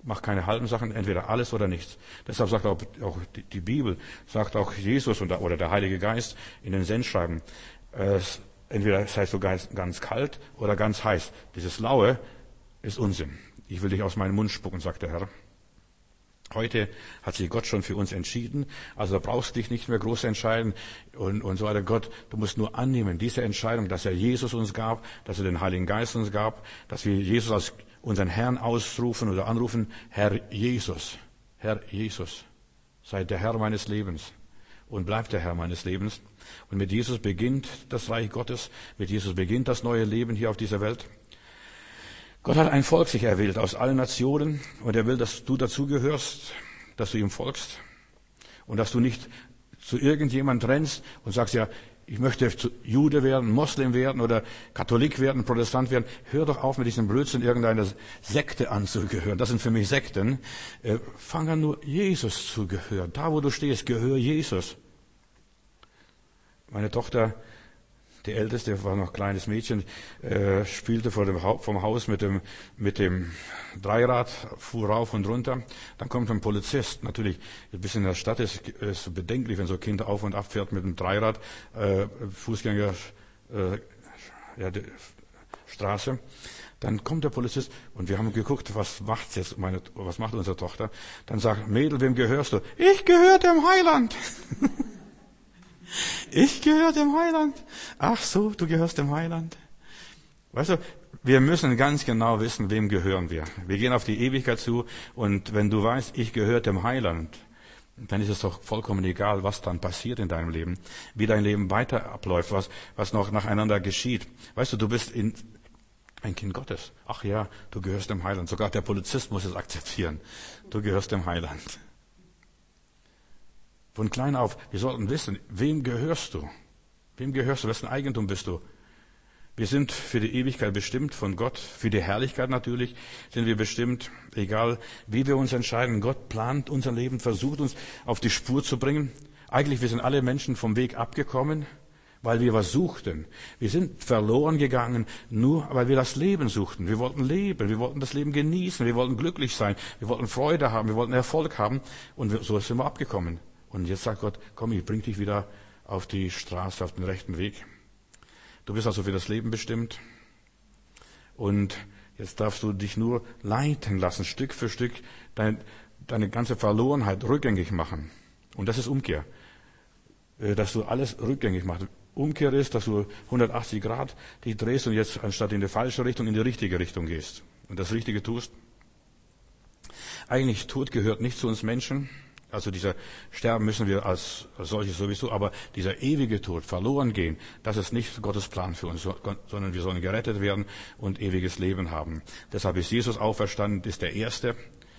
Mach keine halben Sachen, entweder alles oder nichts. Deshalb sagt auch die Bibel, sagt auch Jesus oder der Heilige Geist in den Sendschreiben, entweder seist du ganz kalt oder ganz heiß. Dieses Laue ist Unsinn. Ich will dich aus meinem Mund spucken, sagt der Herr. Heute hat sich Gott schon für uns entschieden, also brauchst du dich nicht mehr groß entscheiden und so weiter. Gott, du musst nur annehmen, diese Entscheidung, dass er Jesus uns gab, dass er den Heiligen Geist uns gab, dass wir Jesus als unseren Herrn ausrufen oder anrufen, Herr Jesus, sei der Herr meines Lebens und bleib der Herr meines Lebens. Und mit Jesus beginnt das Reich Gottes, mit Jesus beginnt das neue Leben hier auf dieser Welt. Gott hat ein Volk sich erwählt aus allen Nationen und er will, dass du dazugehörst, dass du ihm folgst und dass du nicht zu irgendjemand rennst und sagst, ja, ich möchte Jude werden, Moslem werden oder Katholik werden, Protestant werden. Hör doch auf mit diesem Blödsinn, irgendeiner Sekte anzugehören. Das sind für mich Sekten. Fang an, nur Jesus zu gehören. Da, wo du stehst, gehör Jesus. Meine Tochter, die Älteste, war noch ein kleines Mädchen, spielte vom Haus mit dem Dreirad, fuhr rauf und runter. Dann kommt ein Polizist. Natürlich, ein bisschen in der Stadt ist es bedenklich, wenn so ein Kind auf und ab fährt mit dem Dreirad, Fußgänger, Straße. Dann kommt der Polizist und wir haben geguckt, was macht unsere Tochter? Dann sagt, Mädel, wem gehörst du? Ich gehöre dem Heiland. Ich gehöre dem Heiland. Ach so, du gehörst dem Heiland. Weißt du, wir müssen ganz genau wissen, wem gehören wir. Wir gehen auf die Ewigkeit zu und wenn du weißt, ich gehöre dem Heiland, dann ist es doch vollkommen egal, was dann passiert in deinem Leben, wie dein Leben weiter abläuft, was noch nacheinander geschieht. Weißt du, du bist ein Kind Gottes. Ach ja, du gehörst dem Heiland. Sogar der Polizist muss es akzeptieren. Du gehörst dem Heiland. Von klein auf, wir sollten wissen, wem gehörst du? Wem gehörst du? Wessen Eigentum bist du? Wir sind für die Ewigkeit bestimmt von Gott, für die Herrlichkeit natürlich sind wir bestimmt, egal wie wir uns entscheiden. Gott plant unser Leben, versucht uns auf die Spur zu bringen. Eigentlich, wir sind alle Menschen vom Weg abgekommen, weil wir was suchten. Wir sind verloren gegangen, nur weil wir das Leben suchten. Wir wollten leben, wir wollten das Leben genießen, wir wollten glücklich sein, wir wollten Freude haben, wir wollten Erfolg haben und so sind wir abgekommen. Und jetzt sagt Gott, komm, ich bring dich wieder auf die Straße, auf den rechten Weg. Du bist also für das Leben bestimmt. Und jetzt darfst du dich nur leiten lassen, Stück für Stück, deine ganze Verlorenheit rückgängig machen. Und das ist Umkehr. Dass du alles rückgängig machst. Umkehr ist, dass du 180 Grad dich drehst und jetzt anstatt in die falsche Richtung, in die richtige Richtung gehst. Und das Richtige tust. Eigentlich, Tod gehört nicht zu uns Menschen. Also dieser Sterben müssen wir als solches sowieso, aber dieser ewige Tod, verloren gehen, das ist nicht Gottes Plan für uns, sondern wir sollen gerettet werden und ewiges Leben haben. Deshalb ist Jesus auferstanden, ist der Erste.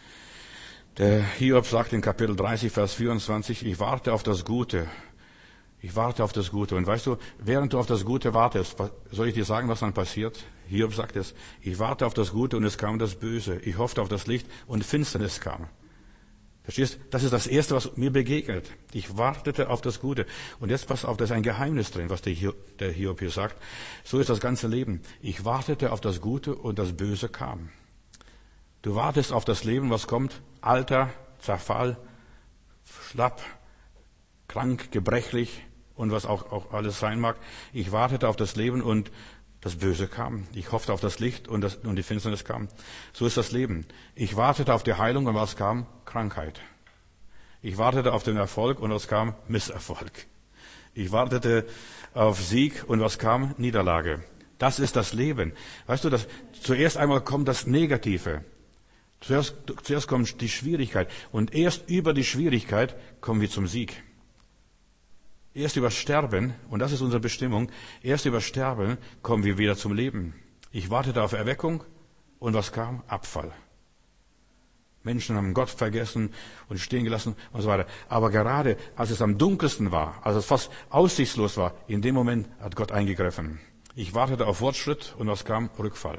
Der Hiob sagt in Kapitel 30, Vers 24, ich warte auf das Gute. Ich warte auf das Gute. Und weißt du, während du auf das Gute wartest, soll ich dir sagen, was dann passiert? Hiob sagt es, ich warte auf das Gute und es kam das Böse. Ich hoffte auf das Licht und Finsternis kam. Verstehst? Das ist das Erste, was mir begegnet. Ich wartete auf das Gute. Und jetzt pass auf, da ist ein Geheimnis drin, was der Hiob hier sagt. So ist das ganze Leben. Ich wartete auf das Gute und das Böse kam. Du wartest auf das Leben, was kommt. Alter, Zerfall, schlapp, krank, gebrechlich und was auch alles sein mag. Ich wartete auf das Leben und das Böse kam. Ich hoffte auf das Licht und die Finsternis kam. So ist das Leben. Ich wartete auf die Heilung und was kam? Krankheit. Ich wartete auf den Erfolg und was kam? Misserfolg. Ich wartete auf Sieg und was kam? Niederlage. Das ist das Leben. Weißt du, zuerst einmal kommt das Negative. Zuerst kommt die Schwierigkeit. Und erst über die Schwierigkeit kommen wir zum Sieg. Erst über Sterben, und das ist unsere Bestimmung, erst über Sterben kommen wir wieder zum Leben. Ich wartete auf Erweckung und was kam? Abfall. Menschen haben Gott vergessen und stehen gelassen und so weiter. Aber gerade als es am dunkelsten war, als es fast aussichtslos war, in dem Moment hat Gott eingegriffen. Ich wartete auf Fortschritt und was kam? Rückfall.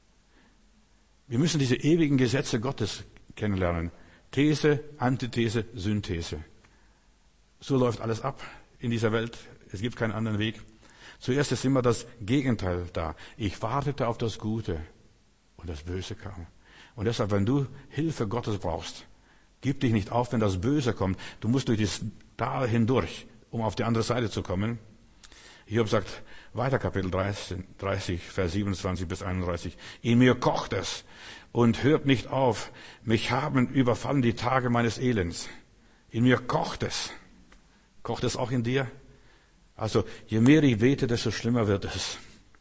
Wir müssen diese ewigen Gesetze Gottes kennenlernen. These, Antithese, Synthese. So läuft alles ab in dieser Welt. Es gibt keinen anderen Weg. Zuerst ist immer das Gegenteil da. Ich wartete auf das Gute und das Böse kam. Und deshalb, wenn du Hilfe Gottes brauchst, gib dich nicht auf, wenn das Böse kommt. Du musst durch das Tal hindurch, um auf die andere Seite zu kommen. Hiob sagt weiter, Kapitel 30, Vers 27 bis 31. In mir kocht es und hört nicht auf. Mich haben überfallen die Tage meines Elends. In mir kocht es. Kocht es auch in dir? Also, je mehr ich bete, desto schlimmer wird es.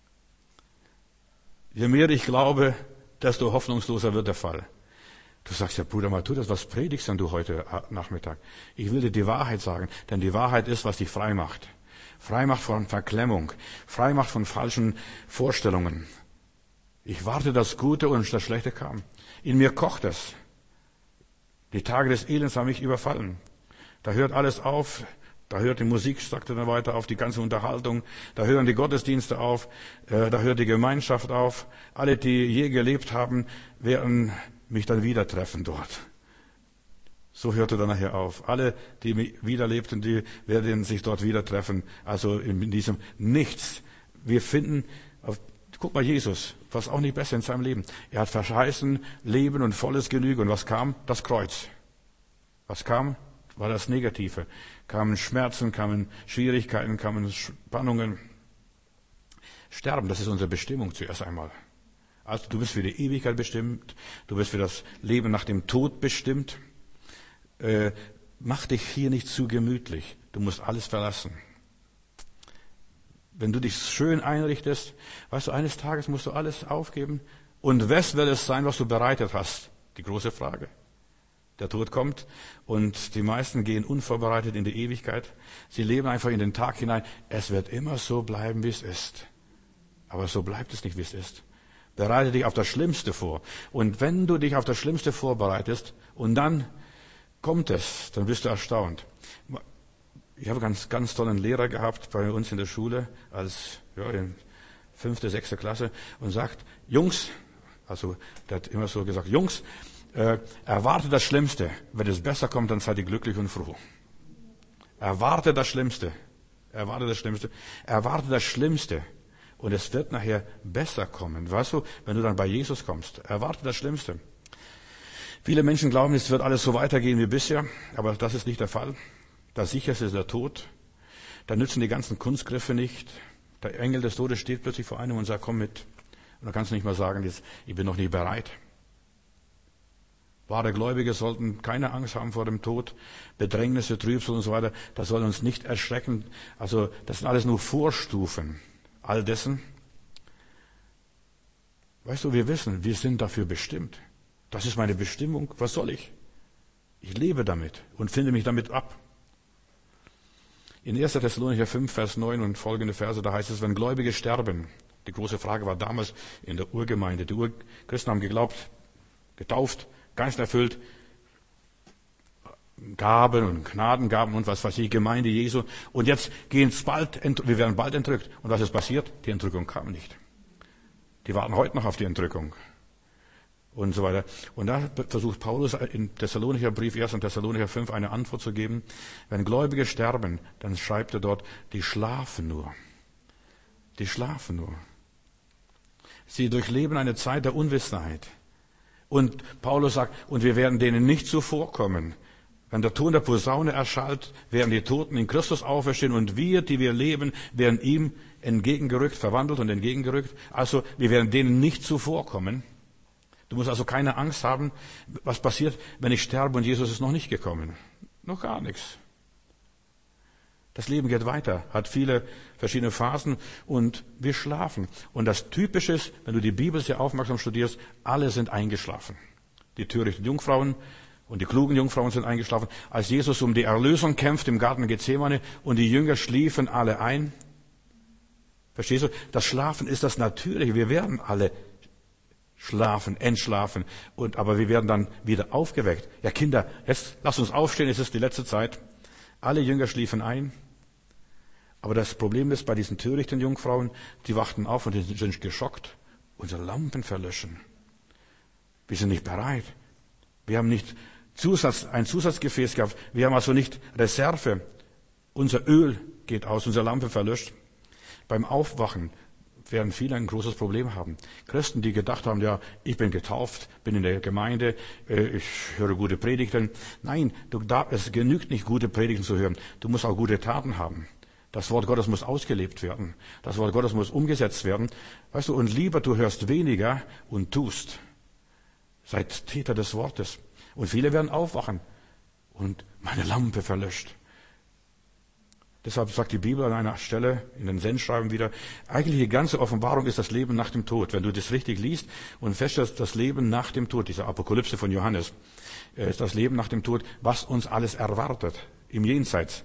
Je mehr ich glaube, desto hoffnungsloser wird der Fall. Du sagst ja, Bruder Matthäus, was predigst denn du heute Nachmittag? Ich will dir die Wahrheit sagen, denn die Wahrheit ist, was dich frei macht. Frei macht von Verklemmung, frei macht von falschen Vorstellungen. Ich warte, das Gute und das Schlechte kam. In mir kocht es. Die Tage des Elends haben mich überfallen. Da hört alles auf. Da hört die Musik, sagte dann weiter, auf, die ganze Unterhaltung. Da hören die Gottesdienste auf. Da hört die Gemeinschaft auf. Alle, die je gelebt haben, werden mich dann wieder treffen dort. So hörte dann nachher auf. Alle, die wieder lebten, die werden sich dort wieder treffen. Also in diesem Nichts. Wir finden, guck mal, Jesus, was auch nicht besser in seinem Leben. Er hat verheißen, Leben und volles Genüge. Und was kam? Das Kreuz. Was kam? War das Negative. Kamen Schmerzen, kamen Schwierigkeiten, kamen Spannungen. Sterben, das ist unsere Bestimmung zuerst einmal. Also du bist für die Ewigkeit bestimmt. Du bist für das Leben nach dem Tod bestimmt. Mach dich hier nicht zu gemütlich. Du musst alles verlassen. Wenn du dich schön einrichtest, weißt du, eines Tages musst du alles aufgeben. Und was wird es sein, was du bereitet hast? Die große Frage. Der Tod kommt und die meisten gehen unvorbereitet in die Ewigkeit. Sie leben einfach in den Tag hinein. Es wird immer so bleiben, wie es ist. Aber so bleibt es nicht, wie es ist. Bereite dich auf das Schlimmste vor. Und wenn du dich auf das Schlimmste vorbereitest und dann kommt es, dann bist du erstaunt. Ich habe einen ganz tollen Lehrer gehabt bei uns in der Schule in 5., 6. Klasse und sagt, Jungs, also der hat immer so gesagt, Jungs, erwarte das Schlimmste. Wenn es besser kommt, dann seid ihr glücklich und froh. Erwarte das Schlimmste. Erwarte das Schlimmste. Erwarte das Schlimmste. Und es wird nachher besser kommen. Weißt du, wenn du dann bei Jesus kommst, erwarte das Schlimmste. Viele Menschen glauben, es wird alles so weitergehen wie bisher, aber das ist nicht der Fall. Das Sicherste ist der Tod. Da nützen die ganzen Kunstgriffe nicht. Der Engel des Todes steht plötzlich vor einem und sagt, komm mit. Und da kannst du nicht mal sagen, ich bin noch nicht bereit. Wahre Gläubige sollten keine Angst haben vor dem Tod, Bedrängnisse, Trübsal und so weiter. Das soll uns nicht erschrecken. Also das sind alles nur Vorstufen all dessen. Weißt du, wir wissen, wir sind dafür bestimmt. Das ist meine Bestimmung. Was soll ich? Ich lebe damit und finde mich damit ab. In 1. Thessalonicher 5, Vers 9 und folgende Verse, da heißt es, wenn Gläubige sterben. Die große Frage war damals in der Urgemeinde. Die Urchristen haben geglaubt, getauft, Geist erfüllt, Gaben und Gnadengaben und was weiß ich, Gemeinde Jesu. Und jetzt wir werden bald entrückt. Und was ist passiert? Die Entrückung kam nicht. Die warten heute noch auf die Entrückung. Und so weiter. Und da versucht Paulus in Thessalonicher Brief, 1. Thessalonicher 5, eine Antwort zu geben. Wenn Gläubige sterben, dann schreibt er dort, die schlafen nur. Die schlafen nur. Sie durchleben eine Zeit der Unwissenheit. Und Paulus sagt, und wir werden denen nicht zuvorkommen. Wenn der Ton der Posaune erschallt, werden die Toten in Christus auferstehen und wir, die wir leben, werden ihm entgegengerückt, verwandelt und entgegengerückt. Also wir werden denen nicht zuvorkommen. Du musst also keine Angst haben, was passiert, wenn ich sterbe und Jesus ist noch nicht gekommen. Noch gar nichts. Das Leben geht weiter, hat viele verschiedene Phasen und wir schlafen. Und das Typische ist, wenn du die Bibel sehr aufmerksam studierst, alle sind eingeschlafen. Die törichten Jungfrauen und die klugen Jungfrauen sind eingeschlafen. Als Jesus um die Erlösung kämpft im Garten Gethsemane und die Jünger schliefen alle ein. Verstehst du? Das Schlafen ist das Natürliche. Wir werden alle schlafen, entschlafen. Aber wir werden dann wieder aufgeweckt. Ja, Kinder, jetzt lasst uns aufstehen, es ist die letzte Zeit. Alle Jünger schliefen ein. Aber das Problem ist bei diesen törichten Jungfrauen, die wachten auf und die sind geschockt. Unsere Lampen verlöschen. Wir sind nicht bereit. Wir haben nicht ein Zusatzgefäß gehabt. Wir haben also nicht Reserve. Unser Öl geht aus, unsere Lampe verlöscht. Beim Aufwachen werden viele ein großes Problem haben. Christen, die gedacht haben, ja, ich bin getauft, bin in der Gemeinde, ich höre gute Predigten. Nein, es genügt nicht, gute Predigten zu hören. Du musst auch gute Taten haben. Das Wort Gottes muss ausgelebt werden. Das Wort Gottes muss umgesetzt werden. Weißt du, und lieber du hörst weniger und tust. Seid Täter des Wortes. Und viele werden aufwachen. Und meine Lampe verlöscht. Deshalb sagt die Bibel an einer Stelle, in den Sendschreiben wieder, eigentlich die ganze Offenbarung ist das Leben nach dem Tod. Wenn du das richtig liest und feststellst, das Leben nach dem Tod, diese Apokalypse von Johannes, ist das Leben nach dem Tod, was uns alles erwartet, im Jenseits.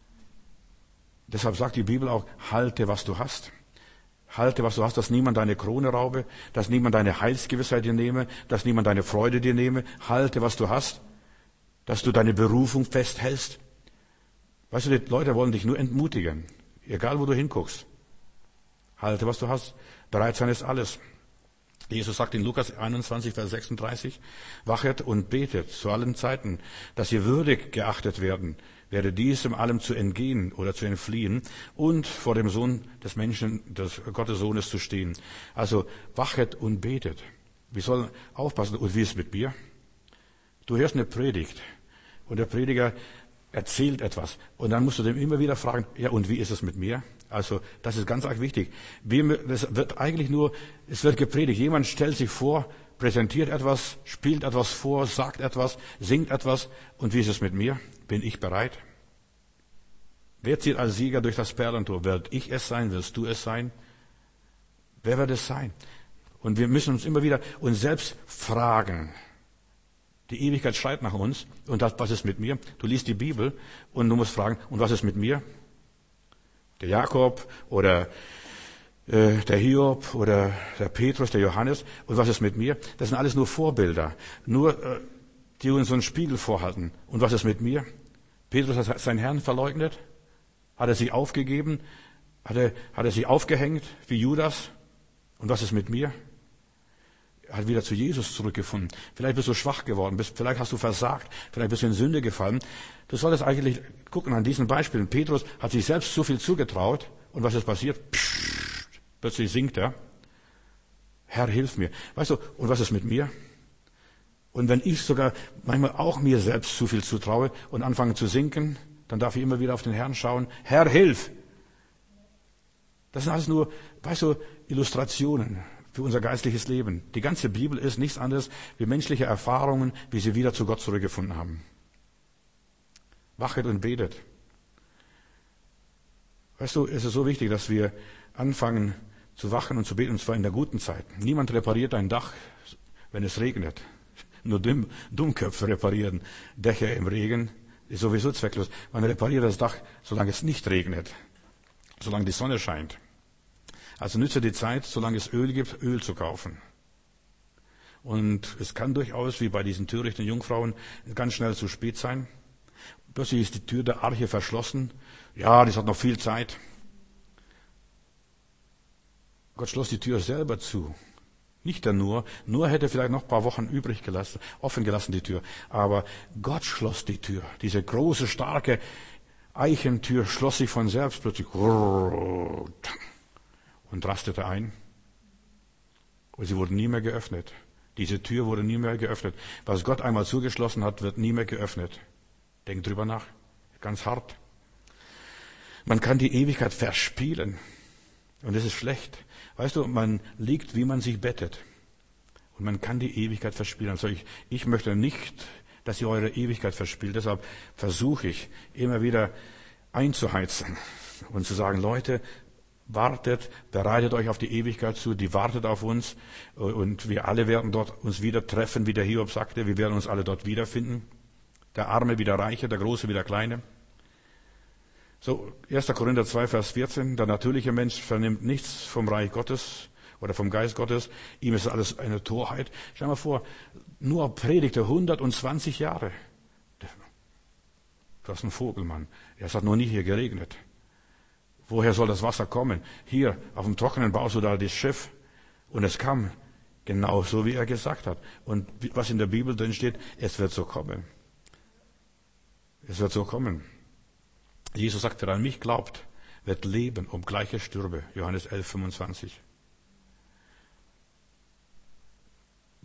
Deshalb sagt die Bibel auch, halte, was du hast. Halte, was du hast, dass niemand deine Krone raube, dass niemand deine Heilsgewissheit dir nehme, dass niemand deine Freude dir nehme. Halte, was du hast, dass du deine Berufung festhältst. Weißt du, die Leute wollen dich nur entmutigen, egal wo du hinguckst. Halte, was du hast. Bereit sein ist alles. Jesus sagt in Lukas 21, Vers 36, wachet und betet zu allen Zeiten, dass ihr würdig geachtet werden, werde diesem allem zu entgehen oder zu entfliehen und vor dem Sohn des Menschen, des Gottes Sohnes zu stehen. Also wachet und betet. Wir sollen aufpassen. Und wie ist es mit mir? Du hörst eine Predigt und der Prediger erzählt etwas. Und dann musst du dem immer wieder fragen, ja, und wie ist es mit mir? Also, das ist ganz arg wichtig. Es wird gepredigt. Jemand stellt sich vor, präsentiert etwas, spielt etwas vor, sagt etwas, singt etwas. Und wie ist es mit mir? Bin ich bereit? Wer zieht als Sieger durch das Perlentor? Werd ich es sein? Wirst du es sein? Wer wird es sein? Und wir müssen uns immer wieder uns selbst fragen. Die Ewigkeit schreit nach uns. Und das, was ist mit mir? Du liest die Bibel und du musst fragen, und was ist mit mir? Der Jakob oder der Hiob oder der Petrus, der Johannes. Und was ist mit mir? Das sind alles nur Vorbilder. Die uns so einen Spiegel vorhalten. Und was ist mit mir? Petrus hat seinen Herrn verleugnet. Hat er sich aufgegeben? Hat er sich aufgehängt wie Judas? Und was ist mit mir? Hat wieder zu Jesus zurückgefunden. Vielleicht bist du schwach geworden, vielleicht hast du versagt, vielleicht bist du in Sünde gefallen. Du solltest eigentlich gucken an diesen Beispielen. Petrus hat sich selbst so viel zugetraut und was ist passiert? Plötzlich singt er. Herr, hilf mir. Weißt du, und was ist mit mir? Und wenn ich sogar manchmal auch mir selbst zu viel zutraue und anfange zu sinken, dann darf ich immer wieder auf den Herrn schauen. Herr, hilf! Das sind alles nur, weißt du, Illustrationen für unser geistliches Leben. Die ganze Bibel ist nichts anderes wie menschliche Erfahrungen, wie sie wieder zu Gott zurückgefunden haben. Wachet und betet. Weißt du, es ist so wichtig, dass wir anfangen zu wachen und zu beten, und zwar in der guten Zeit. Niemand repariert ein Dach, wenn es regnet. Nur Dummköpfe reparieren Dächer im Regen. Ist sowieso zwecklos. Man repariert das Dach, solange es nicht regnet, solange die Sonne scheint. Also nütze die Zeit, solange es Öl gibt, Öl zu kaufen. Und es kann durchaus, wie bei diesen törichten Jungfrauen, ganz schnell zu spät sein. Plötzlich ist die Tür der Arche verschlossen. Ja, das hat noch viel Zeit. Gott schloss die Tür selber zu. Nicht der Noah. Noah hätte vielleicht noch ein paar Wochen offen gelassen die Tür. Aber Gott schloss die Tür. Diese große, starke Eichentür schloss sich von selbst plötzlich und rastete ein. Und sie wurde nie mehr geöffnet. Diese Tür wurde nie mehr geöffnet. Was Gott einmal zugeschlossen hat, wird nie mehr geöffnet. Denk drüber nach. Ganz hart. Man kann die Ewigkeit verspielen. Und das ist schlecht. Weißt du, man liegt, wie man sich bettet. Und man kann die Ewigkeit verspielen. Also ich möchte nicht, dass ihr eure Ewigkeit verspielt. Deshalb versuche ich immer wieder einzuheizen und zu sagen, Leute, wartet, bereitet euch auf die Ewigkeit zu, die wartet auf uns und wir alle werden dort uns wieder treffen, wie der Hiob sagte, wir werden uns alle dort wiederfinden. Der Arme wie der Reiche, der Große wie der Kleine. So, 1. Korinther 2, Vers 14, der natürliche Mensch vernimmt nichts vom Reich Gottes oder vom Geist Gottes, ihm ist alles eine Torheit. Stell dir mal vor, Noah predigte 120 Jahre. Das ist ein Vogelmann. Es hat noch nie hier geregnet. Woher soll das Wasser kommen? Hier, auf dem Trockenen baust du da das Schiff. Und es kam genau so, wie er gesagt hat. Und was in der Bibel drin steht, es wird so kommen. Es wird so kommen. Jesus sagt, wer an mich glaubt, wird leben, obgleich er stürbe. Johannes 11, 25.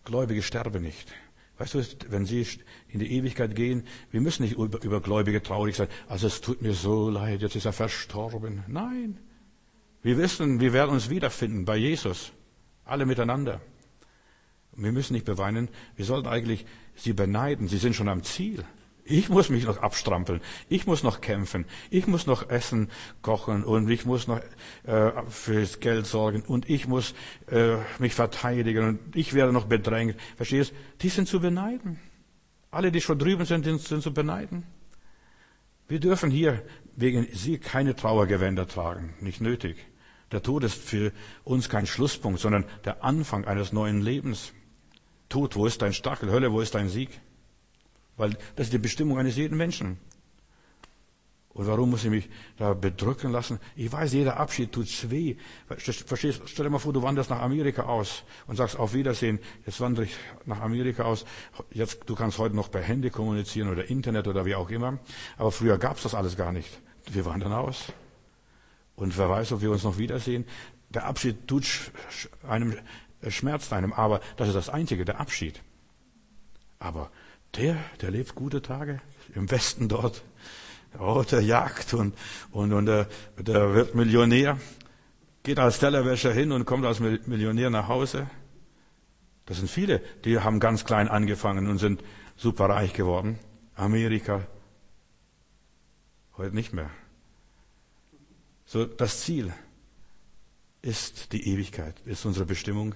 Gläubige sterben nicht. Weißt du, wenn sie in die Ewigkeit gehen, wir müssen nicht über Gläubige traurig sein. Also es tut mir so leid, jetzt ist er verstorben. Nein. Wir wissen, wir werden uns wiederfinden bei Jesus. Alle miteinander. Und wir müssen nicht beweinen. Wir sollten eigentlich sie beneiden. Sie sind schon am Ziel. Ich muss mich noch abstrampeln. Ich muss noch kämpfen. Ich muss noch Essen kochen und ich muss noch fürs Geld sorgen und ich muss mich verteidigen und ich werde noch bedrängt. Verstehst? Die sind zu beneiden. Alle, die schon drüben sind, sind zu beneiden. Wir dürfen hier wegen sie keine Trauergewänder tragen. Nicht nötig. Der Tod ist für uns kein Schlusspunkt, sondern der Anfang eines neuen Lebens. Tod, wo ist dein Stachel? Hölle, wo ist dein Sieg? Weil das ist die Bestimmung eines jeden Menschen. Und warum muss ich mich da bedrücken lassen? Ich weiß, jeder Abschied tut weh. Verstehst? Stell dir mal vor, du wanderst nach Amerika aus und sagst auf Wiedersehen, jetzt wandere ich nach Amerika aus. Jetzt, du kannst heute noch per Handy kommunizieren oder Internet oder wie auch immer. Aber früher gab's das alles gar nicht. Wir wandern aus. Und wer weiß, ob wir uns noch wiedersehen. Der Abschied tut einem, schmerzt einem, aber das ist das Einzige, der Abschied. Aber der lebt gute Tage im Westen dort. Oh, der jagt und der wird Millionär, geht als Tellerwäscher hin und kommt als Millionär nach Hause. Das sind viele, die haben ganz klein angefangen und sind super reich geworden. Amerika, heute nicht mehr. So, das Ziel ist die Ewigkeit, ist unsere Bestimmung.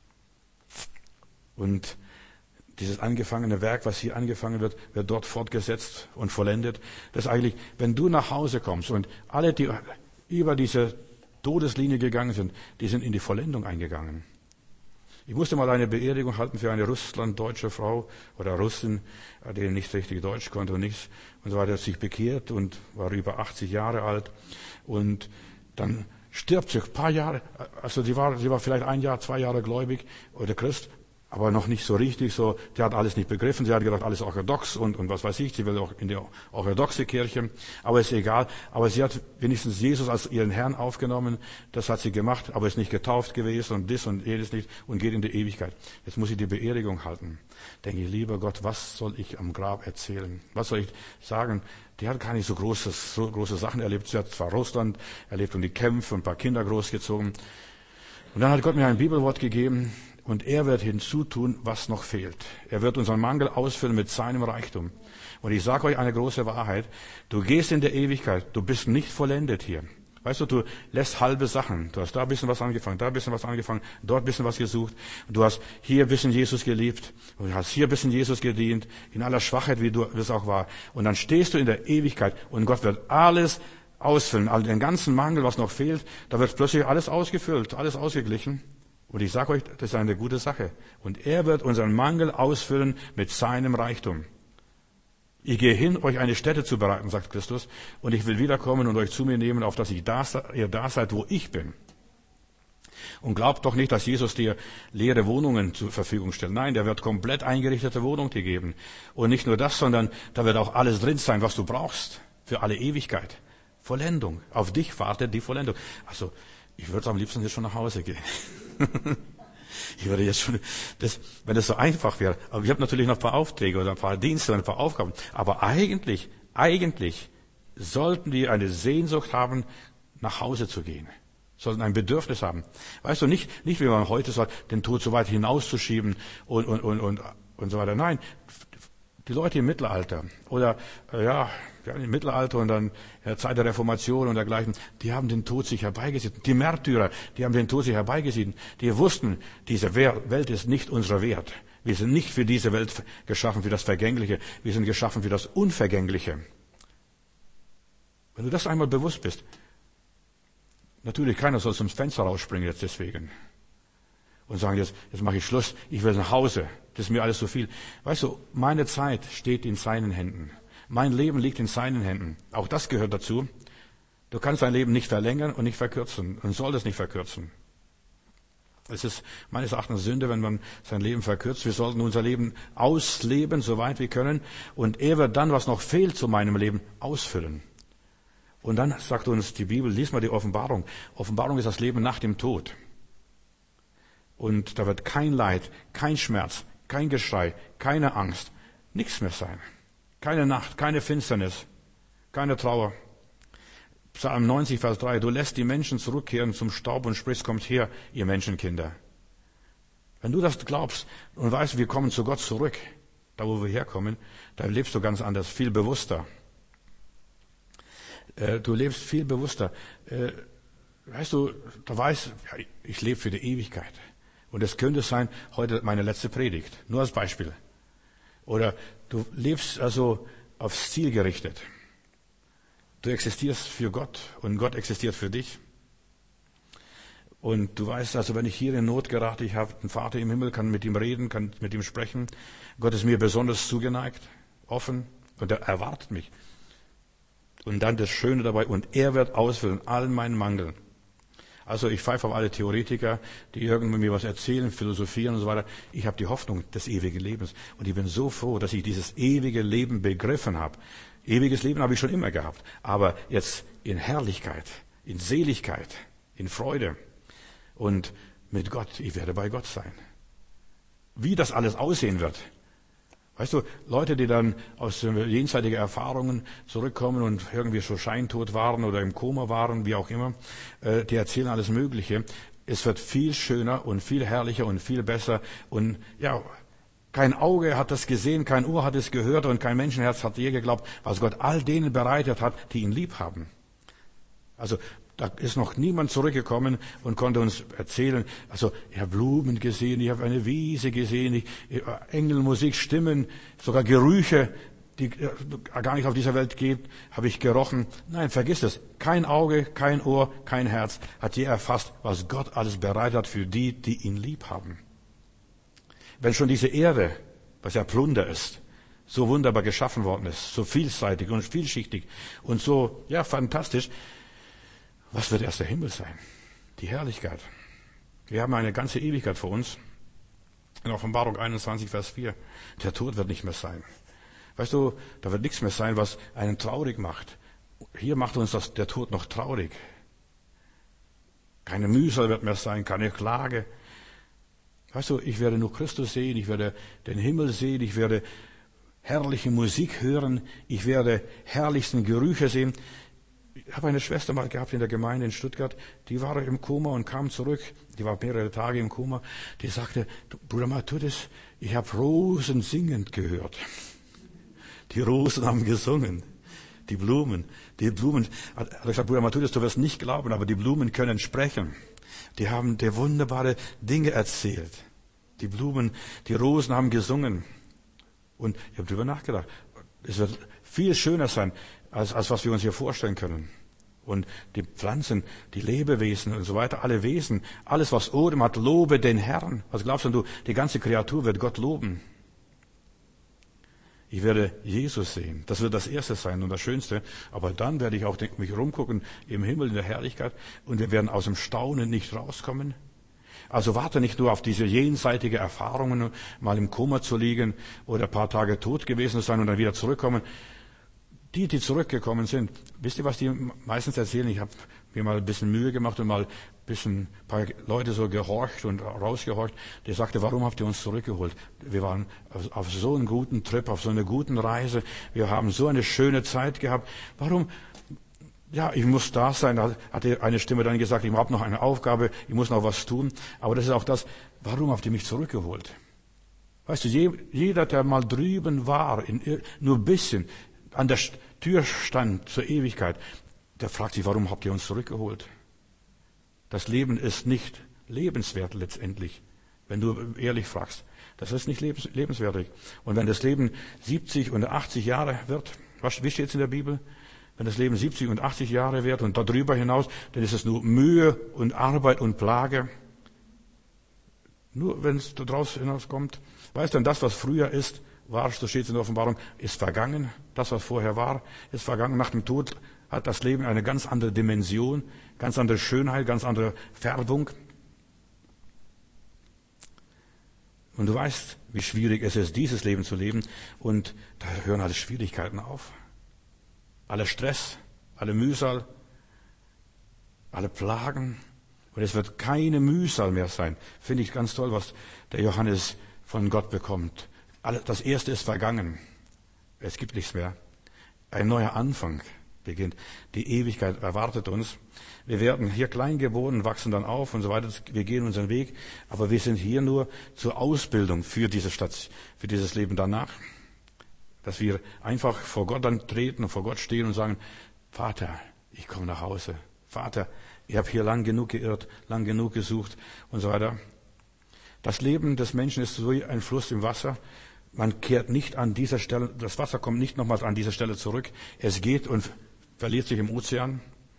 Und dieses angefangene Werk, was hier angefangen wird, wird dort fortgesetzt und vollendet. Das ist eigentlich, wenn du nach Hause kommst und alle, die über diese Todeslinie gegangen sind, die sind in die Vollendung eingegangen. Ich musste mal eine Beerdigung halten für eine russlanddeutsche Frau oder Russin, die nicht richtig Deutsch konnte und nichts. Und so weiter, hat sich bekehrt und war über 80 Jahre alt. Und dann stirbt sie ein paar Jahre, also sie war vielleicht 1 Jahr, 2 Jahre gläubig oder Christ, aber noch nicht so richtig so. Die hat alles nicht begriffen. Sie hat gedacht, alles orthodox und was weiß ich. Sie will auch in die orthodoxe Kirche. Aber ist egal. Aber sie hat wenigstens Jesus als ihren Herrn aufgenommen. Das hat sie gemacht, aber ist nicht getauft gewesen und das und jedes nicht und geht in die Ewigkeit. Jetzt muss ich die Beerdigung halten. Denke ich, lieber Gott, was soll ich am Grab erzählen? Was soll ich sagen? Die hat gar nicht so große Sachen erlebt. Sie hat zwar Russland erlebt und die Kämpfe und ein paar Kinder großgezogen. Und dann hat Gott mir ein Bibelwort gegeben. Und er wird hinzutun, was noch fehlt. Er wird unseren Mangel ausfüllen mit seinem Reichtum. Und ich sage euch eine große Wahrheit. Du gehst in der Ewigkeit. Du bist nicht vollendet hier. Weißt du lässt halbe Sachen. Du hast da ein bisschen was angefangen, da ein bisschen was angefangen, dort ein bisschen was gesucht. Du hast hier ein bisschen Jesus geliebt. Und du hast hier ein bisschen Jesus gedient. In aller Schwachheit, wie du es auch war. Und dann stehst du in der Ewigkeit. Und Gott wird alles ausfüllen. All den ganzen Mangel, was noch fehlt, da wird plötzlich alles ausgefüllt, alles ausgeglichen. Und ich sage euch, das ist eine gute Sache. Und er wird unseren Mangel ausfüllen mit seinem Reichtum. Ich gehe hin, euch eine Stätte zu bereiten, sagt Christus, und ich will wiederkommen und euch zu mir nehmen, auf dass ihr da seid, wo ich bin. Und glaubt doch nicht, dass Jesus dir leere Wohnungen zur Verfügung stellt. Nein, der wird komplett eingerichtete Wohnungen dir geben. Und nicht nur das, sondern da wird auch alles drin sein, was du brauchst für alle Ewigkeit. Vollendung. Auf dich wartet die Vollendung. Also, ich würde am liebsten jetzt schon nach Hause gehen. Ich würde jetzt schon, wenn das so einfach wäre. Aber ich habe natürlich noch ein paar Aufträge oder ein paar Dienste und ein paar Aufgaben. Aber eigentlich sollten wir eine Sehnsucht haben, nach Hause zu gehen. Sollten ein Bedürfnis haben. Weißt du, nicht wie man heute sagt, den Tod so weit hinauszuschieben und so weiter. Nein, die Leute im Mittelalter oder im Mittelalter und dann in der Zeit der Reformation und dergleichen, die haben den Tod sich herbeigesehnt. Die Märtyrer, die haben den Tod sich herbeigesehnt. Die wussten, diese Welt ist nicht unser Wert. Wir sind nicht für diese Welt geschaffen, für das Vergängliche. Wir sind geschaffen für das Unvergängliche. Wenn du das einmal bewusst bist, natürlich keiner soll zum Fenster rausspringen jetzt deswegen und sagen, jetzt mache ich Schluss, ich will nach Hause, das ist mir alles zu viel. Weißt du, meine Zeit steht in seinen Händen. Mein Leben liegt in seinen Händen. Auch das gehört dazu. Du kannst dein Leben nicht verlängern und nicht verkürzen und solltest nicht verkürzen. Es ist meines Erachtens Sünde, wenn man sein Leben verkürzt. Wir sollten unser Leben ausleben, soweit wir können. Und er wird dann, was noch fehlt zu meinem Leben, ausfüllen. Und dann sagt uns die Bibel, lies mal die Offenbarung. Offenbarung ist das Leben nach dem Tod. Und da wird kein Leid, kein Schmerz, kein Geschrei, keine Angst, nichts mehr sein. Keine Nacht, keine Finsternis, keine Trauer. Psalm 90, Vers 3, du lässt die Menschen zurückkehren zum Staub und sprichst, kommt her, ihr Menschenkinder. Wenn du das glaubst und weißt, wir kommen zu Gott zurück, da wo wir herkommen, dann lebst du ganz anders, viel bewusster. Du lebst viel bewusster. Weißt du, da weißt, ja, ich lebe für die Ewigkeit. Und es könnte sein, heute meine letzte Predigt. Nur als Beispiel. Oder du lebst also aufs Ziel gerichtet. Du existierst für Gott und Gott existiert für dich. Und du weißt also, wenn ich hier in Not gerate, ich habe einen Vater im Himmel, kann mit ihm reden, kann mit ihm sprechen. Gott ist mir besonders zugeneigt, offen und er erwartet mich. Und dann das Schöne dabei, und er wird ausfüllen allen meinen Mangel. Also ich pfeife auf alle Theoretiker, die irgendwie mir was erzählen, philosophieren und so weiter. Ich habe die Hoffnung des ewigen Lebens. Und ich bin so froh, dass ich dieses ewige Leben begriffen habe. Ewiges Leben habe ich schon immer gehabt. Aber jetzt in Herrlichkeit, in Seligkeit, in Freude. Und mit Gott, ich werde bei Gott sein. Wie das alles aussehen wird. Weißt du, Leute, die dann aus jenseitigen Erfahrungen zurückkommen und irgendwie so scheintot waren oder im Koma waren, wie auch immer, die erzählen alles Mögliche. Es wird viel schöner und viel herrlicher und viel besser. Und ja, kein Auge hat das gesehen, kein Ohr hat es gehört und kein Menschenherz hat je geglaubt, was Gott all denen bereitet hat, die ihn lieb haben. Also da ist noch niemand zurückgekommen und konnte uns erzählen, also ich habe Blumen gesehen, ich habe eine Wiese gesehen, Engelmusik, Stimmen, sogar Gerüche, die gar nicht auf dieser Welt gibt, habe ich gerochen. Nein, vergiss es. Kein Auge, kein Ohr, kein Herz hat je erfasst, was Gott alles bereitet hat für die, die ihn lieb haben. Wenn schon diese Erde, was ja Plunder ist, so wunderbar geschaffen worden ist, so vielseitig und vielschichtig und so, ja, fantastisch, was wird erst der Himmel sein? Die Herrlichkeit. Wir haben eine ganze Ewigkeit vor uns. In Offenbarung 21, Vers 4. Der Tod wird nicht mehr sein. Weißt du, da wird nichts mehr sein, was einen traurig macht. Hier macht uns der Tod noch traurig. Keine Mühsal wird mehr sein, keine Klage. Weißt du, ich werde nur Christus sehen, ich werde den Himmel sehen, ich werde herrliche Musik hören, ich werde herrlichsten Gerüche sehen. Ich habe eine Schwester mal gehabt in der Gemeinde in Stuttgart, die war im Koma und kam zurück, die war mehrere Tage im Koma, die sagte, Bruder Matthäus, ich habe Rosen singend gehört. Die Rosen haben gesungen, die Blumen, hat er gesagt, Bruder Matthäus, du wirst nicht glauben, aber die Blumen können sprechen. Die haben dir wunderbare Dinge erzählt. Die Blumen, die Rosen haben gesungen. Und ich habe darüber nachgedacht, es wird viel schöner sein, als was wir uns hier vorstellen können. Und die Pflanzen, die Lebewesen und so weiter, alle Wesen, alles was Odem hat, lobe den Herrn. Was glaubst du, die ganze Kreatur wird Gott loben. Ich werde Jesus sehen. Das wird das Erste sein und das Schönste. Aber dann werde ich auch mich rumgucken im Himmel in der Herrlichkeit und wir werden aus dem Staunen nicht rauskommen. Also warte nicht nur auf diese jenseitige Erfahrungen, mal im Koma zu liegen oder ein paar Tage tot gewesen zu sein und dann wieder zurückkommen. Die zurückgekommen sind, wisst ihr, was die meistens erzählen? Ich habe mir mal ein bisschen Mühe gemacht und mal ein paar Leute so gehorcht und rausgehorcht. Die sagte, warum habt ihr uns zurückgeholt? Wir waren auf so einen guten Trip, auf so einer guten Reise. Wir haben so eine schöne Zeit gehabt. Warum? Ja, ich muss da sein. Da hatte eine Stimme dann gesagt, ich habe noch eine Aufgabe, ich muss noch was tun. Aber das ist auch das, warum habt ihr mich zurückgeholt? Weißt du, jeder, der mal drüben war, nur ein bisschen, an der Tür stand zur Ewigkeit, der fragt sich, warum habt ihr uns zurückgeholt? Das Leben ist nicht lebenswert letztendlich, wenn du ehrlich fragst. Das ist nicht lebenswertig. Und wenn das Leben 70 und 80 Jahre wird, wie steht es in der Bibel? Wenn das Leben 70 und 80 Jahre wird und darüber hinaus, dann ist es nur Mühe und Arbeit und Plage. Nur wenn es daraus hinauskommt. Weißt du, denn das, was früher ist, so steht es in der Offenbarung, ist vergangen. Das, was vorher war, ist vergangen. Nach dem Tod hat das Leben eine ganz andere Dimension, ganz andere Schönheit, ganz andere Färbung. Und du weißt, wie schwierig es ist, dieses Leben zu leben. Und da hören alle Schwierigkeiten auf. Alle Stress, alle Mühsal, alle Plagen, Und es wird keine Mühsal mehr sein. Finde ich ganz toll, was der Johannes von Gott bekommt. Das Erste ist vergangen. Es gibt nichts mehr. Ein neuer Anfang beginnt. Die Ewigkeit erwartet uns. Wir werden hier klein geboren, wachsen dann auf und so weiter. Wir gehen unseren Weg. Aber wir sind hier nur zur Ausbildung für diese Stadt, für dieses Leben danach. Dass wir einfach vor Gott dann treten und vor Gott stehen und sagen, Vater, ich komme nach Hause. Vater, ich habe hier lang genug geirrt, lang genug gesucht und so weiter. Das Leben des Menschen ist so wie ein Fluss im Wasser. Man kehrt nicht an dieser Stelle, das Wasser kommt nicht nochmals an dieser Stelle zurück. Es geht und verliert sich im Ozean.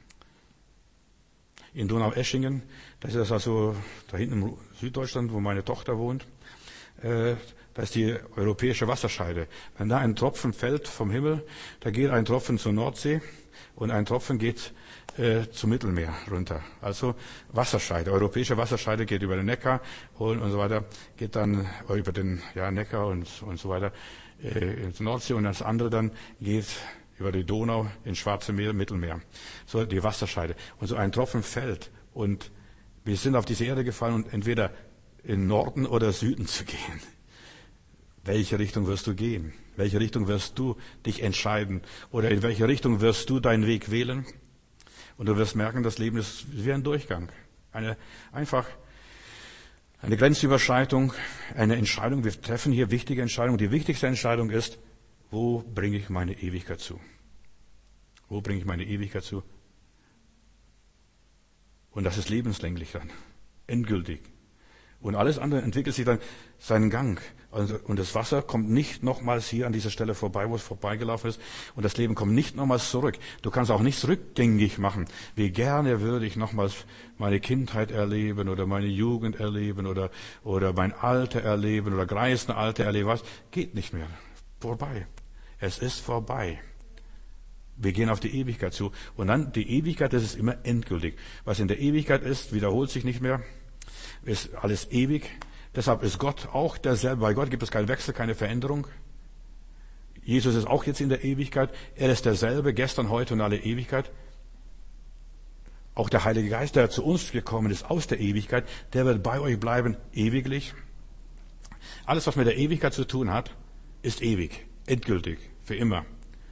In Donaueschingen, das ist also da hinten in Süddeutschland, wo meine Tochter wohnt, da ist die europäische Wasserscheide. Wenn da ein Tropfen fällt vom Himmel, da geht ein Tropfen zur Nordsee und ein Tropfen geht zum Mittelmeer runter. Also Wasserscheide, europäische Wasserscheide geht über den Neckar und so weiter, geht dann über den Neckar und so weiter ins Nordsee und das andere dann geht über die Donau ins Schwarze Meer, Mittelmeer. So die Wasserscheide. Und so ein Tropfen fällt und wir sind auf diese Erde gefallen und entweder in Norden oder Süden zu gehen. Welche Richtung wirst du gehen? Welche Richtung wirst du dich entscheiden? Oder in welche Richtung wirst du deinen Weg wählen? Und du wirst merken, das Leben ist wie ein Durchgang. Eine Grenzüberschreitung, eine Entscheidung. Wir treffen hier wichtige Entscheidungen. Die wichtigste Entscheidung ist, wo bringe ich meine Ewigkeit zu? Wo bringe ich meine Ewigkeit zu? Und das ist lebenslänglich dann. Endgültig. Und alles andere entwickelt sich dann seinen Gang. Und das Wasser kommt nicht nochmals hier an dieser Stelle vorbei, wo es vorbeigelaufen ist. Und das Leben kommt nicht nochmals zurück. Du kannst auch nichts rückgängig machen. Wie gerne würde ich nochmals meine Kindheit erleben oder meine Jugend erleben oder mein Alter erleben oder Greisenalter erleben. Was? Geht nicht mehr. Vorbei. Es ist vorbei. Wir gehen auf die Ewigkeit zu. Und dann die Ewigkeit, das ist immer endgültig. Was in der Ewigkeit ist, wiederholt sich nicht mehr. Ist alles ewig. Deshalb ist Gott auch derselbe. Bei Gott gibt es keinen Wechsel, keine Veränderung. Jesus ist auch jetzt in der Ewigkeit. Er ist derselbe, gestern, heute und alle Ewigkeit. Auch der Heilige Geist, der zu uns gekommen ist aus der Ewigkeit, der wird bei euch bleiben, ewiglich. Alles, was mit der Ewigkeit zu tun hat, ist ewig, endgültig, für immer.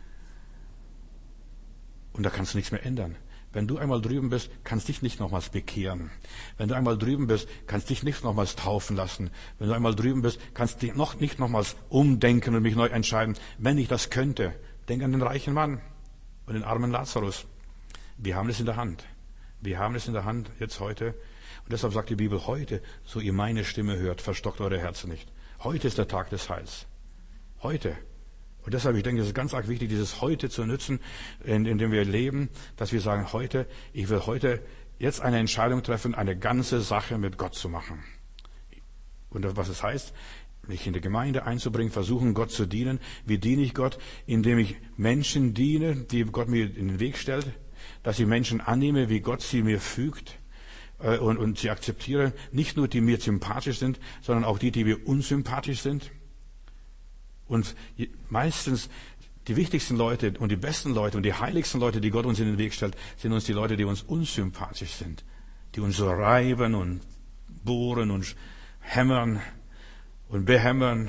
Und da kannst du nichts mehr ändern. Wenn du einmal drüben bist, kannst dich nicht nochmals bekehren. Wenn du einmal drüben bist, kannst dich nicht nochmals taufen lassen. Wenn du einmal drüben bist, kannst dich noch nicht nochmals umdenken und mich neu entscheiden. Wenn ich das könnte, denk an den reichen Mann und den armen Lazarus. Wir haben es in der Hand. Wir haben es in der Hand jetzt heute. Und deshalb sagt die Bibel heute, so ihr meine Stimme hört, verstockt eure Herzen nicht. Heute ist der Tag des Heils. Heute. Und deshalb, ich denke, es ist ganz arg wichtig, dieses Heute zu nutzen, in dem wir leben, dass wir sagen, ich will heute jetzt eine Entscheidung treffen, eine ganze Sache mit Gott zu machen. Und was es heißt, mich in die Gemeinde einzubringen, versuchen, Gott zu dienen. Wie diene ich Gott? Indem ich Menschen diene, die Gott mir in den Weg stellt, dass ich Menschen annehme, wie Gott sie mir fügt und sie akzeptiere. Nicht nur die mir sympathisch sind, sondern auch die mir unsympathisch sind. Und meistens die wichtigsten Leute und die besten Leute und die heiligsten Leute, die Gott uns in den Weg stellt, sind uns die Leute, die uns unsympathisch sind. Die uns so reiben und bohren und hämmern und behämmern.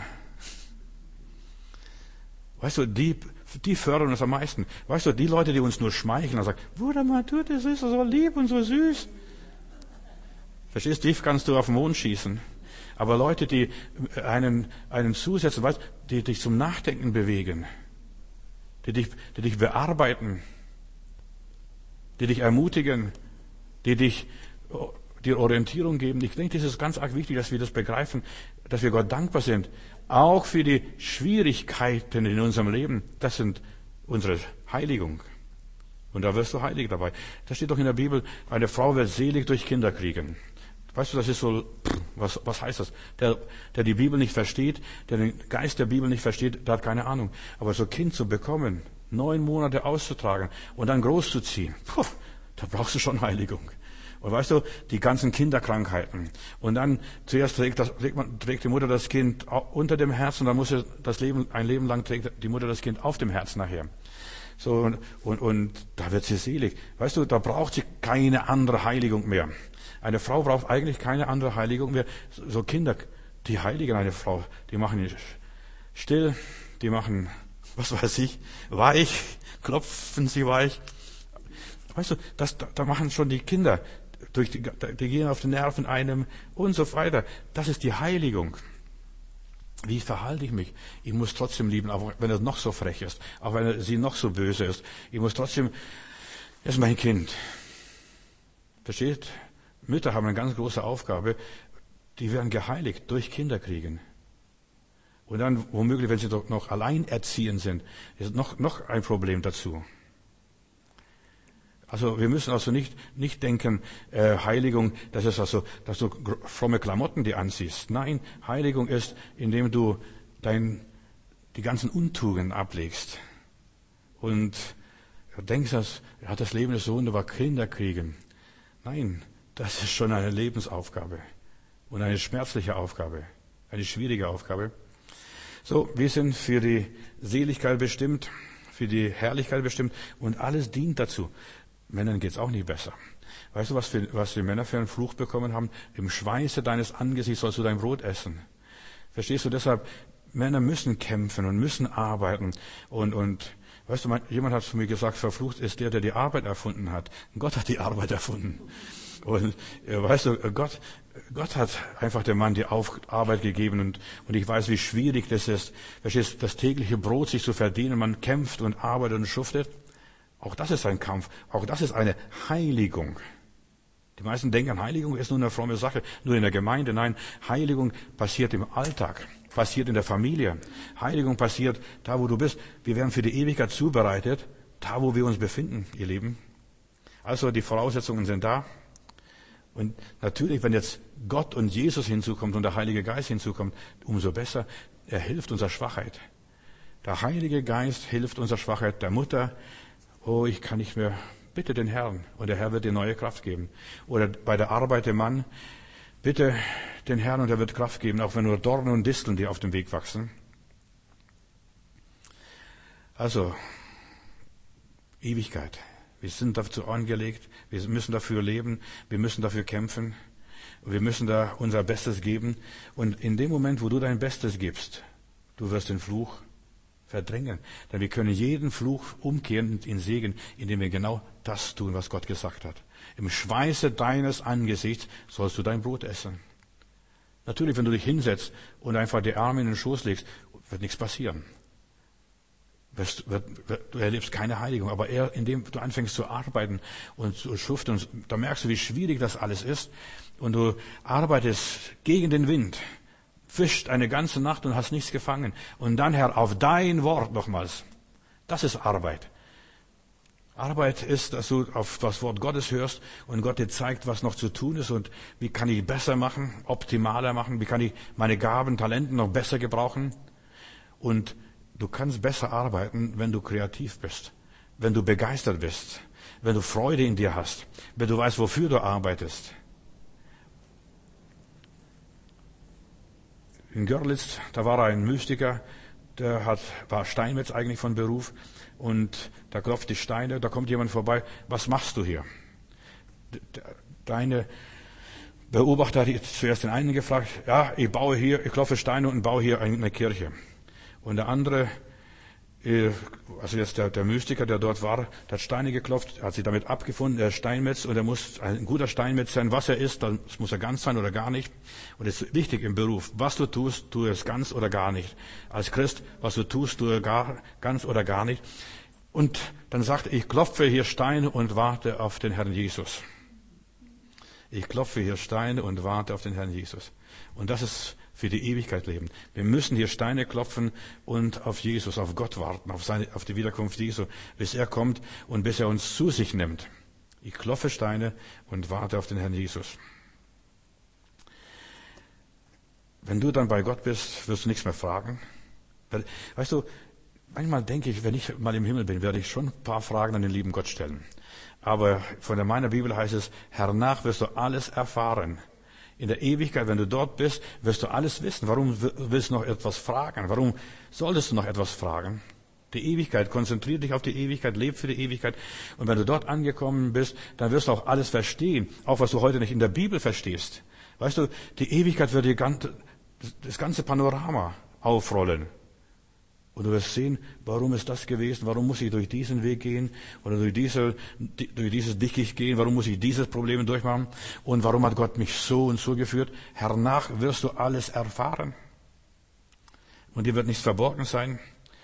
Weißt du, die fördern uns am meisten. Weißt du, die Leute, die uns nur schmeicheln und sagen, Bruder Matur, das ist so lieb und so süß. Verstehst du, die kannst du auf den Mond schießen. Aber Leute, die einen zusetzen, weißt, die dich zum Nachdenken bewegen, die dich bearbeiten, die dich ermutigen, die dir Orientierung geben. Ich denke, das ist ganz arg wichtig, dass wir das begreifen, dass wir Gott dankbar sind. Auch für die Schwierigkeiten in unserem Leben. Das sind unsere Heiligung. Und da wirst du heilig dabei. Das steht doch in der Bibel, eine Frau wird selig durch Kinder kriegen. Weißt du, das ist so, was heißt das? Der die Bibel nicht versteht, der den Geist der Bibel nicht versteht, der hat keine Ahnung. Aber so ein Kind zu bekommen, 9 Monate auszutragen und dann großzuziehen, da brauchst du schon Heiligung. Und weißt du, die ganzen Kinderkrankheiten. Und dann zuerst trägt die Mutter das Kind unter dem Herzen, dann muss ein Leben lang trägt die Mutter das Kind auf dem Herzen nachher. So, und da wird sie selig. Weißt du, da braucht sie keine andere Heiligung mehr. Eine Frau braucht eigentlich keine andere Heiligung mehr. So Kinder, die heiligen eine Frau. Die machen still, die machen, was weiß ich, weich, klopfen sie weich. Weißt du, da machen schon die Kinder, die gehen auf die Nerven einem und so weiter. Das ist die Heiligung. Wie verhalte ich mich? Ich muss trotzdem lieben, auch wenn er noch so frech ist, auch wenn sie noch so böse ist. Ich muss trotzdem, er ist mein Kind. Versteht? Mütter haben eine ganz große Aufgabe. Die werden geheiligt durch Kinderkriegen. Und dann womöglich, wenn sie doch noch alleinerziehend sind, ist noch ein Problem dazu. Also wir müssen also nicht denken, Heiligung, das ist also, dass du fromme Klamotten dir anziehst. Nein, Heiligung ist, indem du die ganzen Untugenden ablegst. Und denkst, das Leben ist so wunderbar, Kinder kriegen. Nein, das ist schon eine Lebensaufgabe. Und eine schmerzliche Aufgabe. Eine schwierige Aufgabe. So, wir sind für die Seligkeit bestimmt, für die Herrlichkeit bestimmt. Und alles dient dazu. Männern geht's auch nicht besser. Weißt du, was die Männer für einen Fluch bekommen haben? Im Schweiße deines Angesichts sollst du dein Brot essen. Verstehst du? Deshalb, Männer müssen kämpfen und müssen arbeiten. Und weißt du, jemand hat zu mir gesagt, verflucht ist der die Arbeit erfunden hat. Gott hat die Arbeit erfunden. Und weißt du, Gott hat einfach dem Mann die Arbeit gegeben. Und ich weiß, wie schwierig das ist. Verstehst du, das tägliche Brot sich zu verdienen. Man kämpft und arbeitet und schuftet. Auch das ist ein Kampf. Auch das ist eine Heiligung. Die meisten denken, Heiligung ist nur eine fromme Sache, nur in der Gemeinde. Nein, Heiligung passiert im Alltag, passiert in der Familie. Heiligung passiert da, wo du bist. Wir werden für die Ewigkeit zubereitet, da, wo wir uns befinden, ihr Lieben. Also die Voraussetzungen sind da. Und natürlich, wenn jetzt Gott und Jesus hinzukommt und der Heilige Geist hinzukommt, umso besser. Er hilft unserer Schwachheit. Der Heilige Geist hilft unserer Schwachheit. Der Mutter, oh, ich kann nicht mehr, bitte den Herrn. Und der Herr wird dir neue Kraft geben. Oder bei der Arbeit der Mann, bitte den Herrn und er wird Kraft geben, auch wenn nur Dornen und Disteln dir auf dem Weg wachsen. Also, Ewigkeit. Wir sind dazu angelegt, wir müssen dafür leben, wir müssen dafür kämpfen, wir müssen da unser Bestes geben. Und in dem Moment, wo du dein Bestes gibst, du wirst den Fluch verdrängen. Denn wir können jeden Fluch umkehren in Segen, indem wir genau das tun, was Gott gesagt hat. Im Schweiße deines Angesichts sollst du dein Brot essen. Natürlich, wenn du dich hinsetzt und einfach die Arme in den Schoß legst, wird nichts passieren. Du erlebst keine Heiligung, aber indem du anfängst zu arbeiten und zu schuften, da merkst du, wie schwierig das alles ist. Und du arbeitest gegen den Wind, fischt eine ganze Nacht und hast nichts gefangen. Und dann, Herr, auf dein Wort nochmals. Das ist Arbeit. Arbeit ist, dass du auf das Wort Gottes hörst und Gott dir zeigt, was noch zu tun ist und wie kann ich besser machen, optimaler machen, wie kann ich meine Gaben, Talenten noch besser gebrauchen. Und du kannst besser arbeiten, wenn du kreativ bist, wenn du begeistert bist, wenn du Freude in dir hast, wenn du weißt, wofür du arbeitest. In Görlitz, da war ein Mystiker, war Steinmetz eigentlich von Beruf und da klopft die Steine, da kommt jemand vorbei, was machst du hier? Deine Beobachter hat zuerst den einen gefragt, ja, ich klopfe Steine und baue hier eine Kirche. Und der andere, also jetzt der Mystiker, der dort war, der hat Steine geklopft, hat sich damit abgefunden, er ist Steinmetz und er muss ein guter Steinmetz sein. Was er ist, dann muss er ganz sein oder gar nicht. Und es ist wichtig im Beruf, was du tust, tu es ganz oder gar nicht. Als Christ, was du tust, tu es ganz oder gar nicht. Und dann sagt er, ich klopfe hier Steine und warte auf den Herrn Jesus. Ich klopfe hier Steine und warte auf den Herrn Jesus. Und das ist für die Ewigkeit leben. Wir müssen hier Steine klopfen und auf Jesus, auf Gott warten, auf die Wiederkunft Jesu, bis er kommt und bis er uns zu sich nimmt. Ich klopfe Steine und warte auf den Herrn Jesus. Wenn du dann bei Gott bist, wirst du nichts mehr fragen. Weißt du, manchmal denke ich, wenn ich mal im Himmel bin, werde ich schon ein paar Fragen an den lieben Gott stellen. Aber von meiner Bibel heißt es, hernach wirst du alles erfahren. In der Ewigkeit, wenn du dort bist, wirst du alles wissen. Warum willst du noch etwas fragen? Warum solltest du noch etwas fragen? Die Ewigkeit, konzentriere dich auf die Ewigkeit, leb für die Ewigkeit. Und wenn du dort angekommen bist, dann wirst du auch alles verstehen, auch was du heute nicht in der Bibel verstehst. Weißt du, die Ewigkeit wird das ganze Panorama aufrollen. Und du wirst sehen, warum ist das gewesen, warum muss ich durch diesen Weg gehen oder durch dieses Dickicht gehen, warum muss ich dieses Problem durchmachen und warum hat Gott mich so und so geführt. Hernach wirst du alles erfahren. Und dir wird nichts verborgen sein.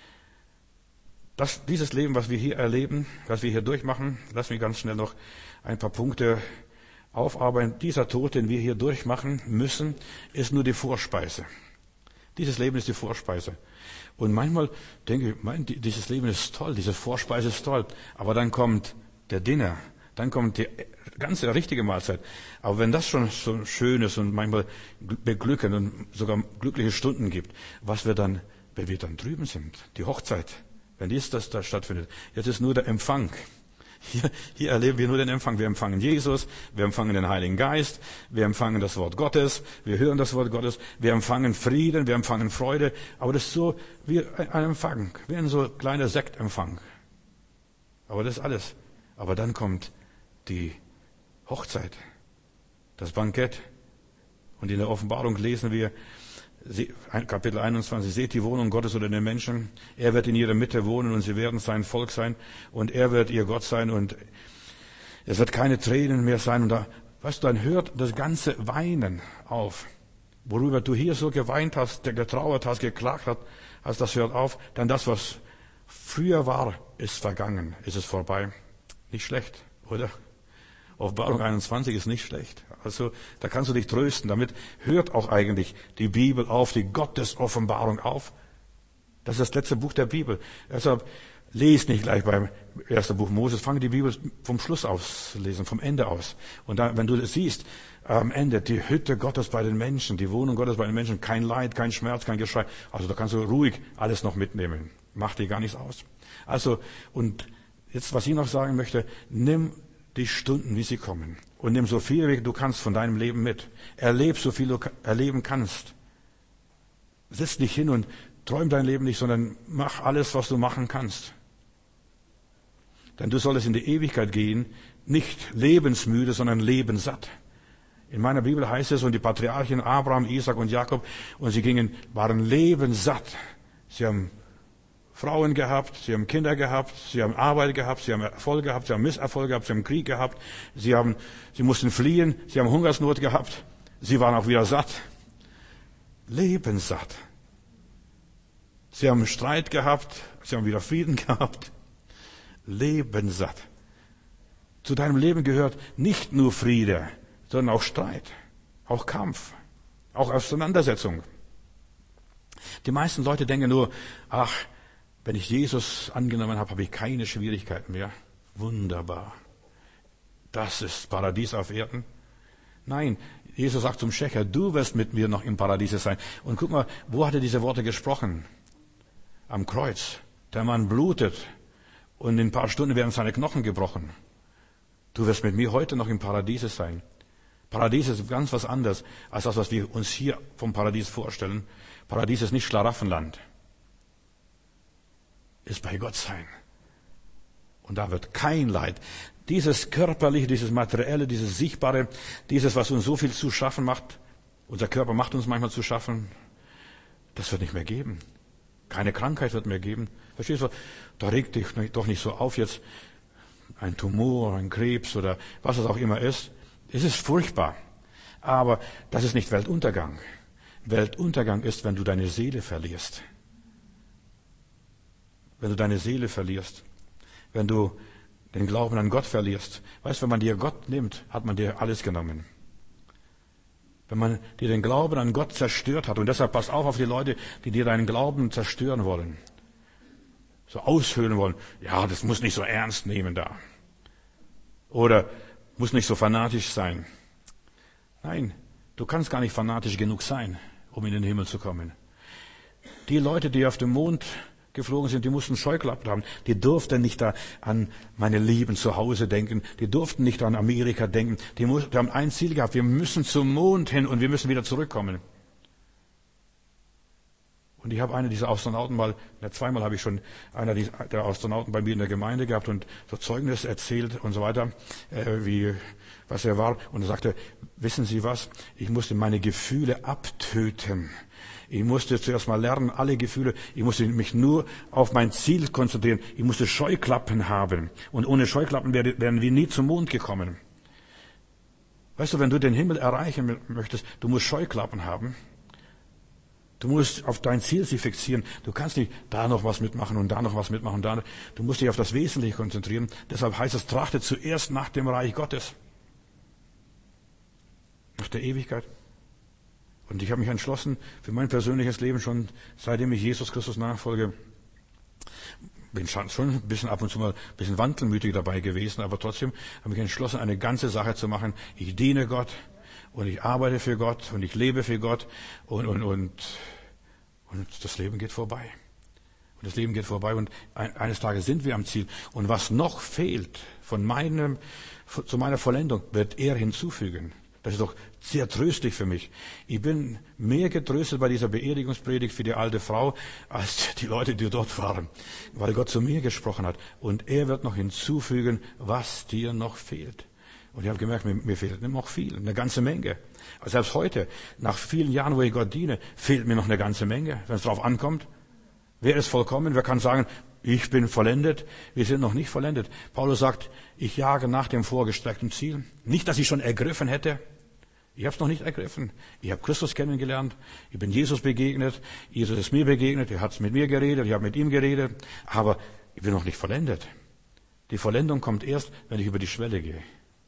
Dieses Leben, was wir hier erleben, was wir hier durchmachen, lass mich ganz schnell noch ein paar Punkte aufarbeiten. Dieser Tod, den wir hier durchmachen müssen, ist nur die Vorspeise. Dieses Leben ist die Vorspeise. Und manchmal denke ich, dieses Leben ist toll, diese Vorspeise ist toll. Aber dann kommt der Dinner, dann kommt die ganze richtige Mahlzeit. Aber wenn das schon so schön ist und manchmal beglückend und sogar glückliche Stunden gibt, was wir dann, wenn wir dann drüben sind, die Hochzeit, wenn das da stattfindet, jetzt ist nur der Empfang. Hier erleben wir nur den Empfang. Wir empfangen Jesus, wir empfangen den Heiligen Geist, wir empfangen das Wort Gottes, wir hören das Wort Gottes, wir empfangen Frieden, wir empfangen Freude. Aber das ist so wie ein Empfang, wie ein so kleiner Sektempfang. Aber das ist alles. Aber dann kommt die Hochzeit, das Bankett. Und in der Offenbarung lesen wir, Kapitel 21, seht die Wohnung Gottes unter den Menschen. Er wird in ihrer Mitte wohnen und sie werden sein Volk sein und er wird ihr Gott sein und es wird keine Tränen mehr sein. Und da, weißt du, dann hört das ganze Weinen auf. Worüber du hier so geweint hast, getrauert hast, geklagt hast, das hört auf. Dann das, was früher war, ist vergangen, ist es vorbei. Nicht schlecht, oder? Offenbarung 21 ist nicht schlecht. Also da kannst du dich trösten. Damit hört auch eigentlich die Bibel auf, die Gottesoffenbarung auf. Das ist das letzte Buch der Bibel. Deshalb lest nicht gleich beim ersten Buch Moses. Fange die Bibel vom Schluss aus zu lesen, vom Ende aus. Und dann, wenn du das siehst, am Ende die Hütte Gottes bei den Menschen, die Wohnung Gottes bei den Menschen, kein Leid, kein Schmerz, kein Geschrei. Also da kannst du ruhig alles noch mitnehmen. Macht dir gar nichts aus. Also, und jetzt, was ich noch sagen möchte, nimm die Stunden, wie sie kommen. Und nimm so viel, wie du kannst von deinem Leben mit. Erleb so viel du erleben kannst. Sitz nicht hin und träum dein Leben nicht, sondern mach alles, was du machen kannst. Denn du solltest in die Ewigkeit gehen, nicht lebensmüde, sondern lebenssatt. In meiner Bibel heißt es, und die Patriarchen Abraham, Isaac und Jakob, und waren lebenssatt. Sie haben Frauen gehabt, sie haben Kinder gehabt, sie haben Arbeit gehabt, sie haben Erfolg gehabt, sie haben Misserfolg gehabt, sie haben Krieg gehabt, sie mussten fliehen, sie haben Hungersnot gehabt, sie waren auch wieder satt. Lebenssatt. Sie haben Streit gehabt, sie haben wieder Frieden gehabt. Lebenssatt. Zu deinem Leben gehört nicht nur Friede, sondern auch Streit, auch Kampf, auch Auseinandersetzung. Die meisten Leute denken nur, ach, wenn ich Jesus angenommen habe, habe ich keine Schwierigkeiten mehr. Wunderbar. Das ist Paradies auf Erden. Nein, Jesus sagt zum Schächer, du wirst mit mir noch im Paradies sein. Und guck mal, wo hat er diese Worte gesprochen? Am Kreuz. Der Mann blutet und in ein paar Stunden werden seine Knochen gebrochen. Du wirst mit mir heute noch im Paradies sein. Paradies ist ganz was anderes als das, was wir uns hier vom Paradies vorstellen. Paradies ist nicht Schlaraffenland. Ist bei Gott sein. Und da wird kein Leid. Dieses Körperliche, dieses Materielle, dieses Sichtbare, dieses, was uns so viel zu schaffen macht, unser Körper macht uns manchmal zu schaffen, das wird nicht mehr geben. Keine Krankheit wird mehr geben. Verstehst du? Da regt dich doch nicht so auf jetzt ein Tumor, ein Krebs oder was es auch immer ist. Es ist furchtbar. Aber das ist nicht Weltuntergang. Weltuntergang ist, wenn du deine Seele verlierst. Wenn du deine Seele verlierst, wenn du den Glauben an Gott verlierst. Weißt du, wenn man dir Gott nimmt, hat man dir alles genommen. Wenn man dir den Glauben an Gott zerstört hat, und deshalb pass auf die Leute, die dir deinen Glauben zerstören wollen, so aushöhlen wollen, ja, das muss nicht so ernst nehmen da. Oder muss nicht so fanatisch sein. Nein, du kannst gar nicht fanatisch genug sein, um in den Himmel zu kommen. Die Leute, die auf dem Mond geflogen sind, die mussten Scheuklappen haben. Die durften nicht da an meine Lieben zu Hause denken. Die durften nicht an Amerika denken. Die haben ein Ziel gehabt. Wir müssen zum Mond hin und wir müssen wieder zurückkommen. Und ich habe einen dieser Astronauten zweimal habe ich schon einer der Astronauten bei mir in der Gemeinde gehabt und so Zeugnis erzählt und so weiter, was er war. Und er sagte, wissen Sie was? Ich musste meine Gefühle abtöten. Ich musste zuerst mal lernen, alle Gefühle, ich musste mich nur auf mein Ziel konzentrieren. Ich musste Scheuklappen haben. Und ohne Scheuklappen wären wir nie zum Mond gekommen. Weißt du, wenn du den Himmel erreichen möchtest, du musst Scheuklappen haben. Du musst auf dein Ziel sich fixieren. Du kannst nicht da noch was mitmachen und da noch was mitmachen. Du musst dich auf das Wesentliche konzentrieren. Deshalb heißt es, trachtet zuerst nach dem Reich Gottes. Nach der Ewigkeit. Und ich habe mich entschlossen, für mein persönliches Leben schon, seitdem ich Jesus Christus nachfolge, bin schon ein bisschen ab und zu mal ein bisschen wankelmütig dabei gewesen, aber trotzdem habe ich entschlossen, eine ganze Sache zu machen. Ich diene Gott. Und ich arbeite für Gott und ich lebe für Gott und das Leben geht vorbei. Und das Leben geht vorbei und eines Tages sind wir am Ziel. Und was noch fehlt zu meiner Vollendung, wird er hinzufügen. Das ist doch sehr tröstlich für mich. Ich bin mehr getröstet bei dieser Beerdigungspredigt für die alte Frau, als die Leute, die dort waren. Weil Gott zu mir gesprochen hat. Und er wird noch hinzufügen, was dir noch fehlt. Und ich habe gemerkt, mir fehlt noch viel, eine ganze Menge. Also selbst heute, nach vielen Jahren, wo ich Gott diene, fehlt mir noch eine ganze Menge, wenn es drauf ankommt. Wer ist vollkommen? Wer kann sagen, ich bin vollendet? Wir sind noch nicht vollendet. Paulus sagt, ich jage nach dem vorgestreckten Ziel. Nicht, dass ich schon ergriffen hätte. Ich habe es noch nicht ergriffen. Ich habe Christus kennengelernt. Ich bin Jesus begegnet. Jesus ist mir begegnet. Er hat mit mir geredet. Ich habe mit ihm geredet. Aber ich bin noch nicht vollendet. Die Vollendung kommt erst, wenn ich über die Schwelle gehe.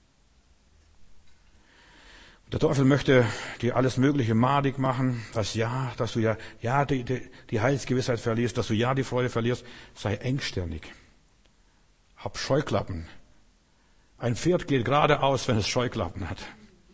Der Teufel möchte dir alles Mögliche madig machen, dass du die Heilsgewissheit verlierst, dass du die Freude verlierst. Sei engstirnig. Hab Scheuklappen. Ein Pferd geht geradeaus, wenn es Scheuklappen hat.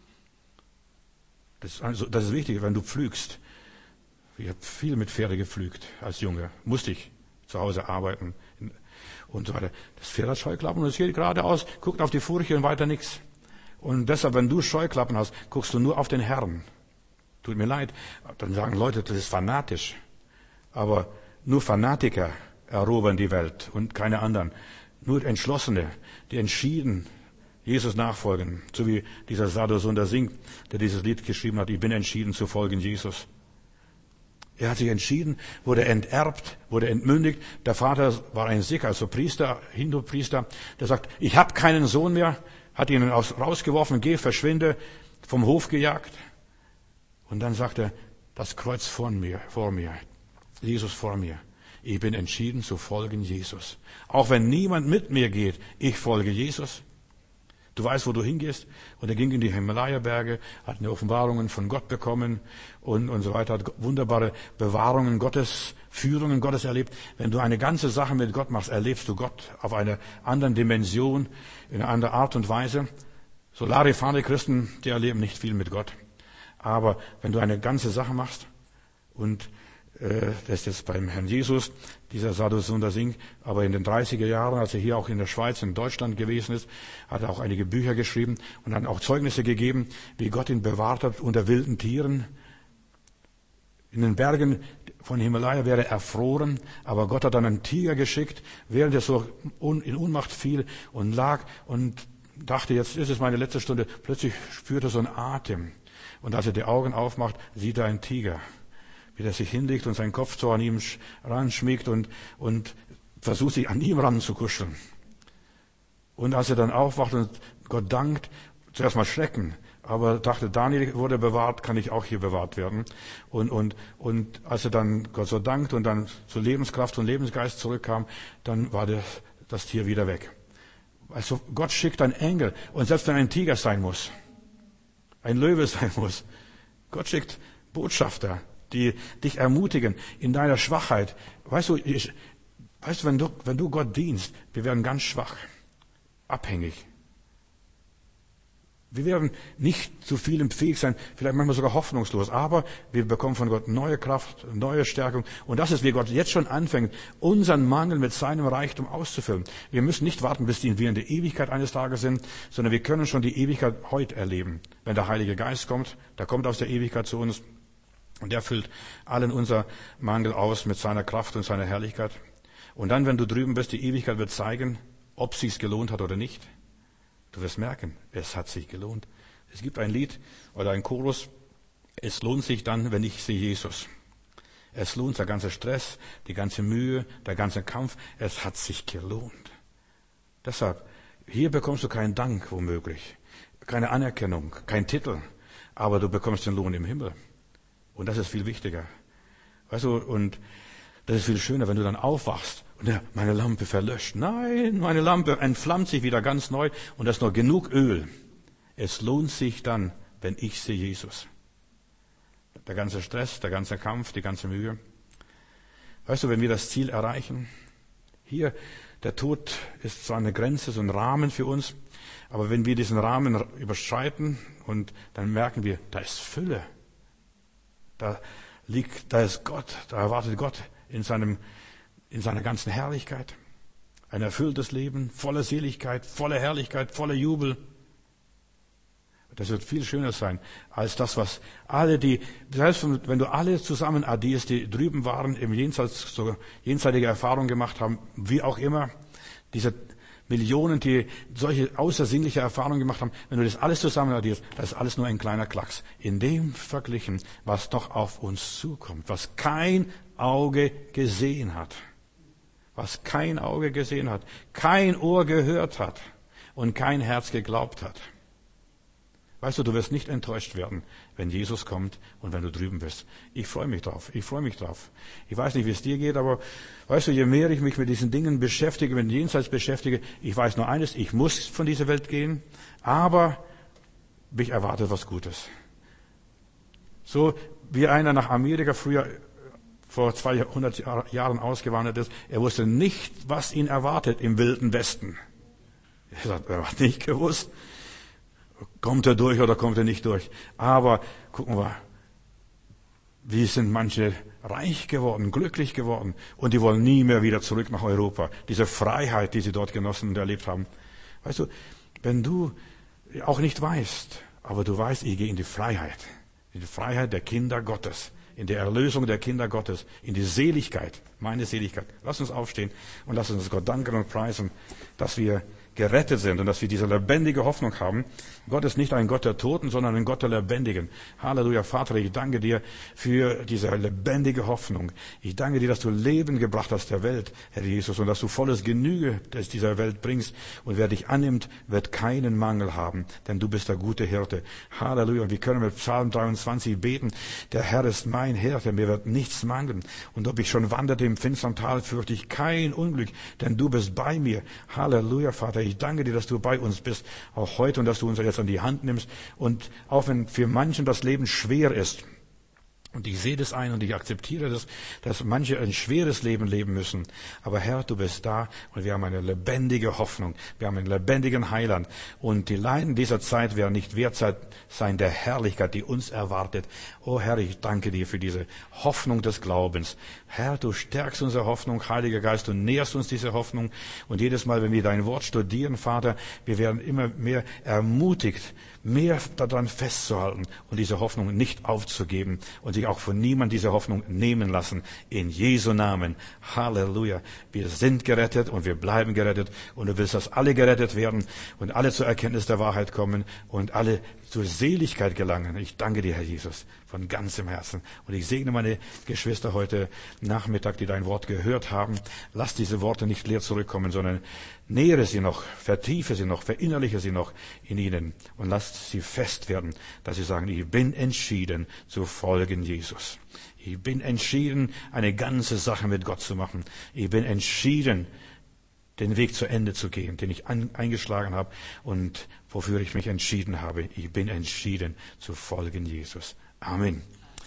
Das ist wichtig, wenn du pflügst. Ich habe viel mit Pferde gepflügt als Junge. Musste ich zu Hause arbeiten und so weiter. Das Pferd hat Scheuklappen und es geht geradeaus, guckt auf die Furche und weiter nichts. Und deshalb, wenn du Scheuklappen hast, guckst du nur auf den Herrn. Tut mir leid. Dann sagen Leute, das ist fanatisch. Aber nur Fanatiker erobern die Welt und keine anderen. Nur Entschlossene, die entschieden Jesus nachfolgen. So wie dieser Sadhu Sundar Singh, der dieses Lied geschrieben hat, ich bin entschieden zu folgen Jesus. Er hat sich entschieden, wurde enterbt, wurde entmündigt. Der Vater war ein Sikh, also Priester, Hindu-Priester, der sagt, ich habe keinen Sohn mehr, hat ihn rausgeworfen, geh, verschwinde, vom Hof gejagt. Und dann sagt er, das Kreuz vor mir, Jesus vor mir. Ich bin entschieden zu folgen Jesus. Auch wenn niemand mit mir geht, ich folge Jesus. Du weißt, wo du hingehst. Und er ging in die Himalaya-Berge, hat eine Offenbarungen von Gott bekommen und so weiter, hat wunderbare Bewahrungen Gottes, Führungen Gottes erlebt. Wenn du eine ganze Sache mit Gott machst, erlebst du Gott auf einer anderen Dimension, in einer anderen Art und Weise. So Larifari-Christen, die erleben nicht viel mit Gott. Aber wenn du eine ganze Sache machst und das ist jetzt beim Herrn Jesus, dieser Sadhu Sundar Singh, aber in den 30er Jahren, als er hier auch in der Schweiz, in Deutschland gewesen ist, hat er auch einige Bücher geschrieben und hat auch Zeugnisse gegeben, wie Gott ihn bewahrt hat unter wilden Tieren. In den Bergen von Himalaya wäre er erfroren, aber Gott hat dann einen Tiger geschickt, während er so in Ohnmacht fiel und lag und dachte, jetzt ist es meine letzte Stunde. Plötzlich spürt er so einen Atem. Und als er die Augen aufmacht, sieht er einen Tiger, wie er sich hinlegt und seinen Kopf so an ihm ranschmiegt und versucht, sich an ihm ranzukuscheln. Und als er dann aufwacht und Gott dankt, zuerst mal Schrecken, aber dachte, Daniel wurde bewahrt, kann ich auch hier bewahrt werden. Und als er dann Gott so dankt und dann zu Lebenskraft und Lebensgeist zurückkam, dann war das Tier wieder weg. Also Gott schickt einen Engel und selbst wenn ein Tiger sein muss, ein Löwe sein muss, Gott schickt Botschafter, die dich ermutigen in deiner Schwachheit. Weißt du, wenn du Gott dienst, wir werden ganz schwach, abhängig. Wir werden nicht zu vielem fähig sein, vielleicht manchmal sogar hoffnungslos, aber wir bekommen von Gott neue Kraft, neue Stärkung. Und das ist, wie Gott jetzt schon anfängt, unseren Mangel mit seinem Reichtum auszufüllen. Wir müssen nicht warten, bis wir in der Ewigkeit eines Tages sind, sondern wir können schon die Ewigkeit heute erleben. Wenn der Heilige Geist kommt, der kommt aus der Ewigkeit zu uns. Und er füllt allen unser Mangel aus mit seiner Kraft und seiner Herrlichkeit. Und dann, wenn du drüben bist, die Ewigkeit wird zeigen, ob es sich gelohnt hat oder nicht. Du wirst merken, es hat sich gelohnt. Es gibt ein Lied oder ein Chorus, es lohnt sich dann, wenn ich sehe Jesus. Es lohnt der ganze Stress, die ganze Mühe, der ganze Kampf, es hat sich gelohnt. Deshalb, hier bekommst du keinen Dank womöglich, keine Anerkennung, keinen Titel, aber du bekommst den Lohn im Himmel. Und das ist viel wichtiger. Weißt du, und das ist viel schöner, wenn du dann aufwachst und ja, meine Lampe verlöscht. Nein, meine Lampe entflammt sich wieder ganz neu und da ist noch genug Öl. Es lohnt sich dann, wenn ich sehe Jesus. Der ganze Stress, der ganze Kampf, die ganze Mühe. Weißt du, wenn wir das Ziel erreichen, hier, der Tod ist zwar eine Grenze, so ein Rahmen für uns, aber wenn wir diesen Rahmen überschreiten und dann merken wir, da ist Fülle. Da ist Gott, da erwartet Gott in seiner ganzen Herrlichkeit. Ein erfülltes Leben, voller Seligkeit, voller Herrlichkeit, voller Jubel. Das wird viel schöner sein, als das, was selbst wenn du alle zusammen addierst, die drüben waren, im Jenseits, so jenseitige Erfahrungen gemacht haben, wie auch immer, diese Millionen, die solche außersinnliche Erfahrungen gemacht haben, wenn du das alles zusammen addierst, das ist alles nur ein kleiner Klacks. In dem verglichen, was doch auf uns zukommt, was kein Auge gesehen hat, was kein Auge gesehen hat, kein Ohr gehört hat und kein Herz geglaubt hat. Weißt du, du wirst nicht enttäuscht werden, wenn Jesus kommt und wenn du drüben bist. Ich freue mich drauf. Ich weiß nicht, wie es dir geht, aber weißt du, je mehr ich mich mit diesen Dingen beschäftige, mit dem Jenseits beschäftige, ich weiß nur eines, ich muss von dieser Welt gehen, aber mich erwartet was Gutes. So wie einer nach Amerika früher vor 200 Jahren ausgewandert ist, er wusste nicht, was ihn erwartet im Wilden Westen. Er hat nicht gewusst. Kommt er durch oder kommt er nicht durch? Aber gucken wir, wie sind manche reich geworden, glücklich geworden und die wollen nie mehr wieder zurück nach Europa. Diese Freiheit, die sie dort genossen und erlebt haben. Weißt du, wenn du auch nicht weißt, aber du weißt, ich gehe in die Freiheit der Kinder Gottes, in der Erlösung der Kinder Gottes, in die Seligkeit, meine Seligkeit. Lass uns aufstehen und lass uns Gott danken und preisen, dass wir gerettet sind und dass wir diese lebendige Hoffnung haben. Gott ist nicht ein Gott der Toten, sondern ein Gott der Lebendigen. Halleluja, Vater, ich danke dir für diese lebendige Hoffnung. Ich danke dir, dass du Leben gebracht hast der Welt, Herr Jesus, und dass du volles Genüge dieser Welt bringst. Und wer dich annimmt, wird keinen Mangel haben, denn du bist der gute Hirte. Halleluja, und wir können mit Psalm 23 beten, der Herr ist mein Hirte, mir wird nichts mangeln. Und ob ich schon wanderte im finstern Tal, fürchte ich kein Unglück, denn du bist bei mir. Halleluja, Vater, ich danke dir, dass du bei uns bist, auch heute, und dass du uns jetzt an die Hand nimmst. Und auch wenn für manchen das Leben schwer ist, und ich sehe das ein und ich akzeptiere das, dass manche ein schweres Leben leben müssen. Aber Herr, du bist da und wir haben eine lebendige Hoffnung. Wir haben einen lebendigen Heiland. Und die Leiden dieser Zeit werden nicht wert sein der Herrlichkeit, die uns erwartet. Oh Herr, ich danke dir für diese Hoffnung des Glaubens. Herr, du stärkst unsere Hoffnung, Heiliger Geist, du nährst uns diese Hoffnung. Und jedes Mal, wenn wir dein Wort studieren, Vater, wir werden immer mehr ermutigt, mehr daran festzuhalten und diese Hoffnung nicht aufzugeben und sich auch von niemand diese Hoffnung nehmen lassen. In Jesu Namen. Halleluja. Wir sind gerettet und wir bleiben gerettet und du willst, dass alle gerettet werden und alle zur Erkenntnis der Wahrheit kommen und alle zur Seligkeit gelangen. Ich danke dir, Herr Jesus, von ganzem Herzen. Und ich segne meine Geschwister heute Nachmittag, die dein Wort gehört haben. Lass diese Worte nicht leer zurückkommen, sondern nähere sie noch, vertiefe sie noch, verinnerliche sie noch in ihnen und lass sie fest werden, dass sie sagen, ich bin entschieden zu folgen Jesus. Ich bin entschieden, eine ganze Sache mit Gott zu machen. Ich bin entschieden, den Weg zu Ende zu gehen, den ich eingeschlagen habe und wofür ich mich entschieden habe. Ich bin entschieden zu folgen Jesus. Amen.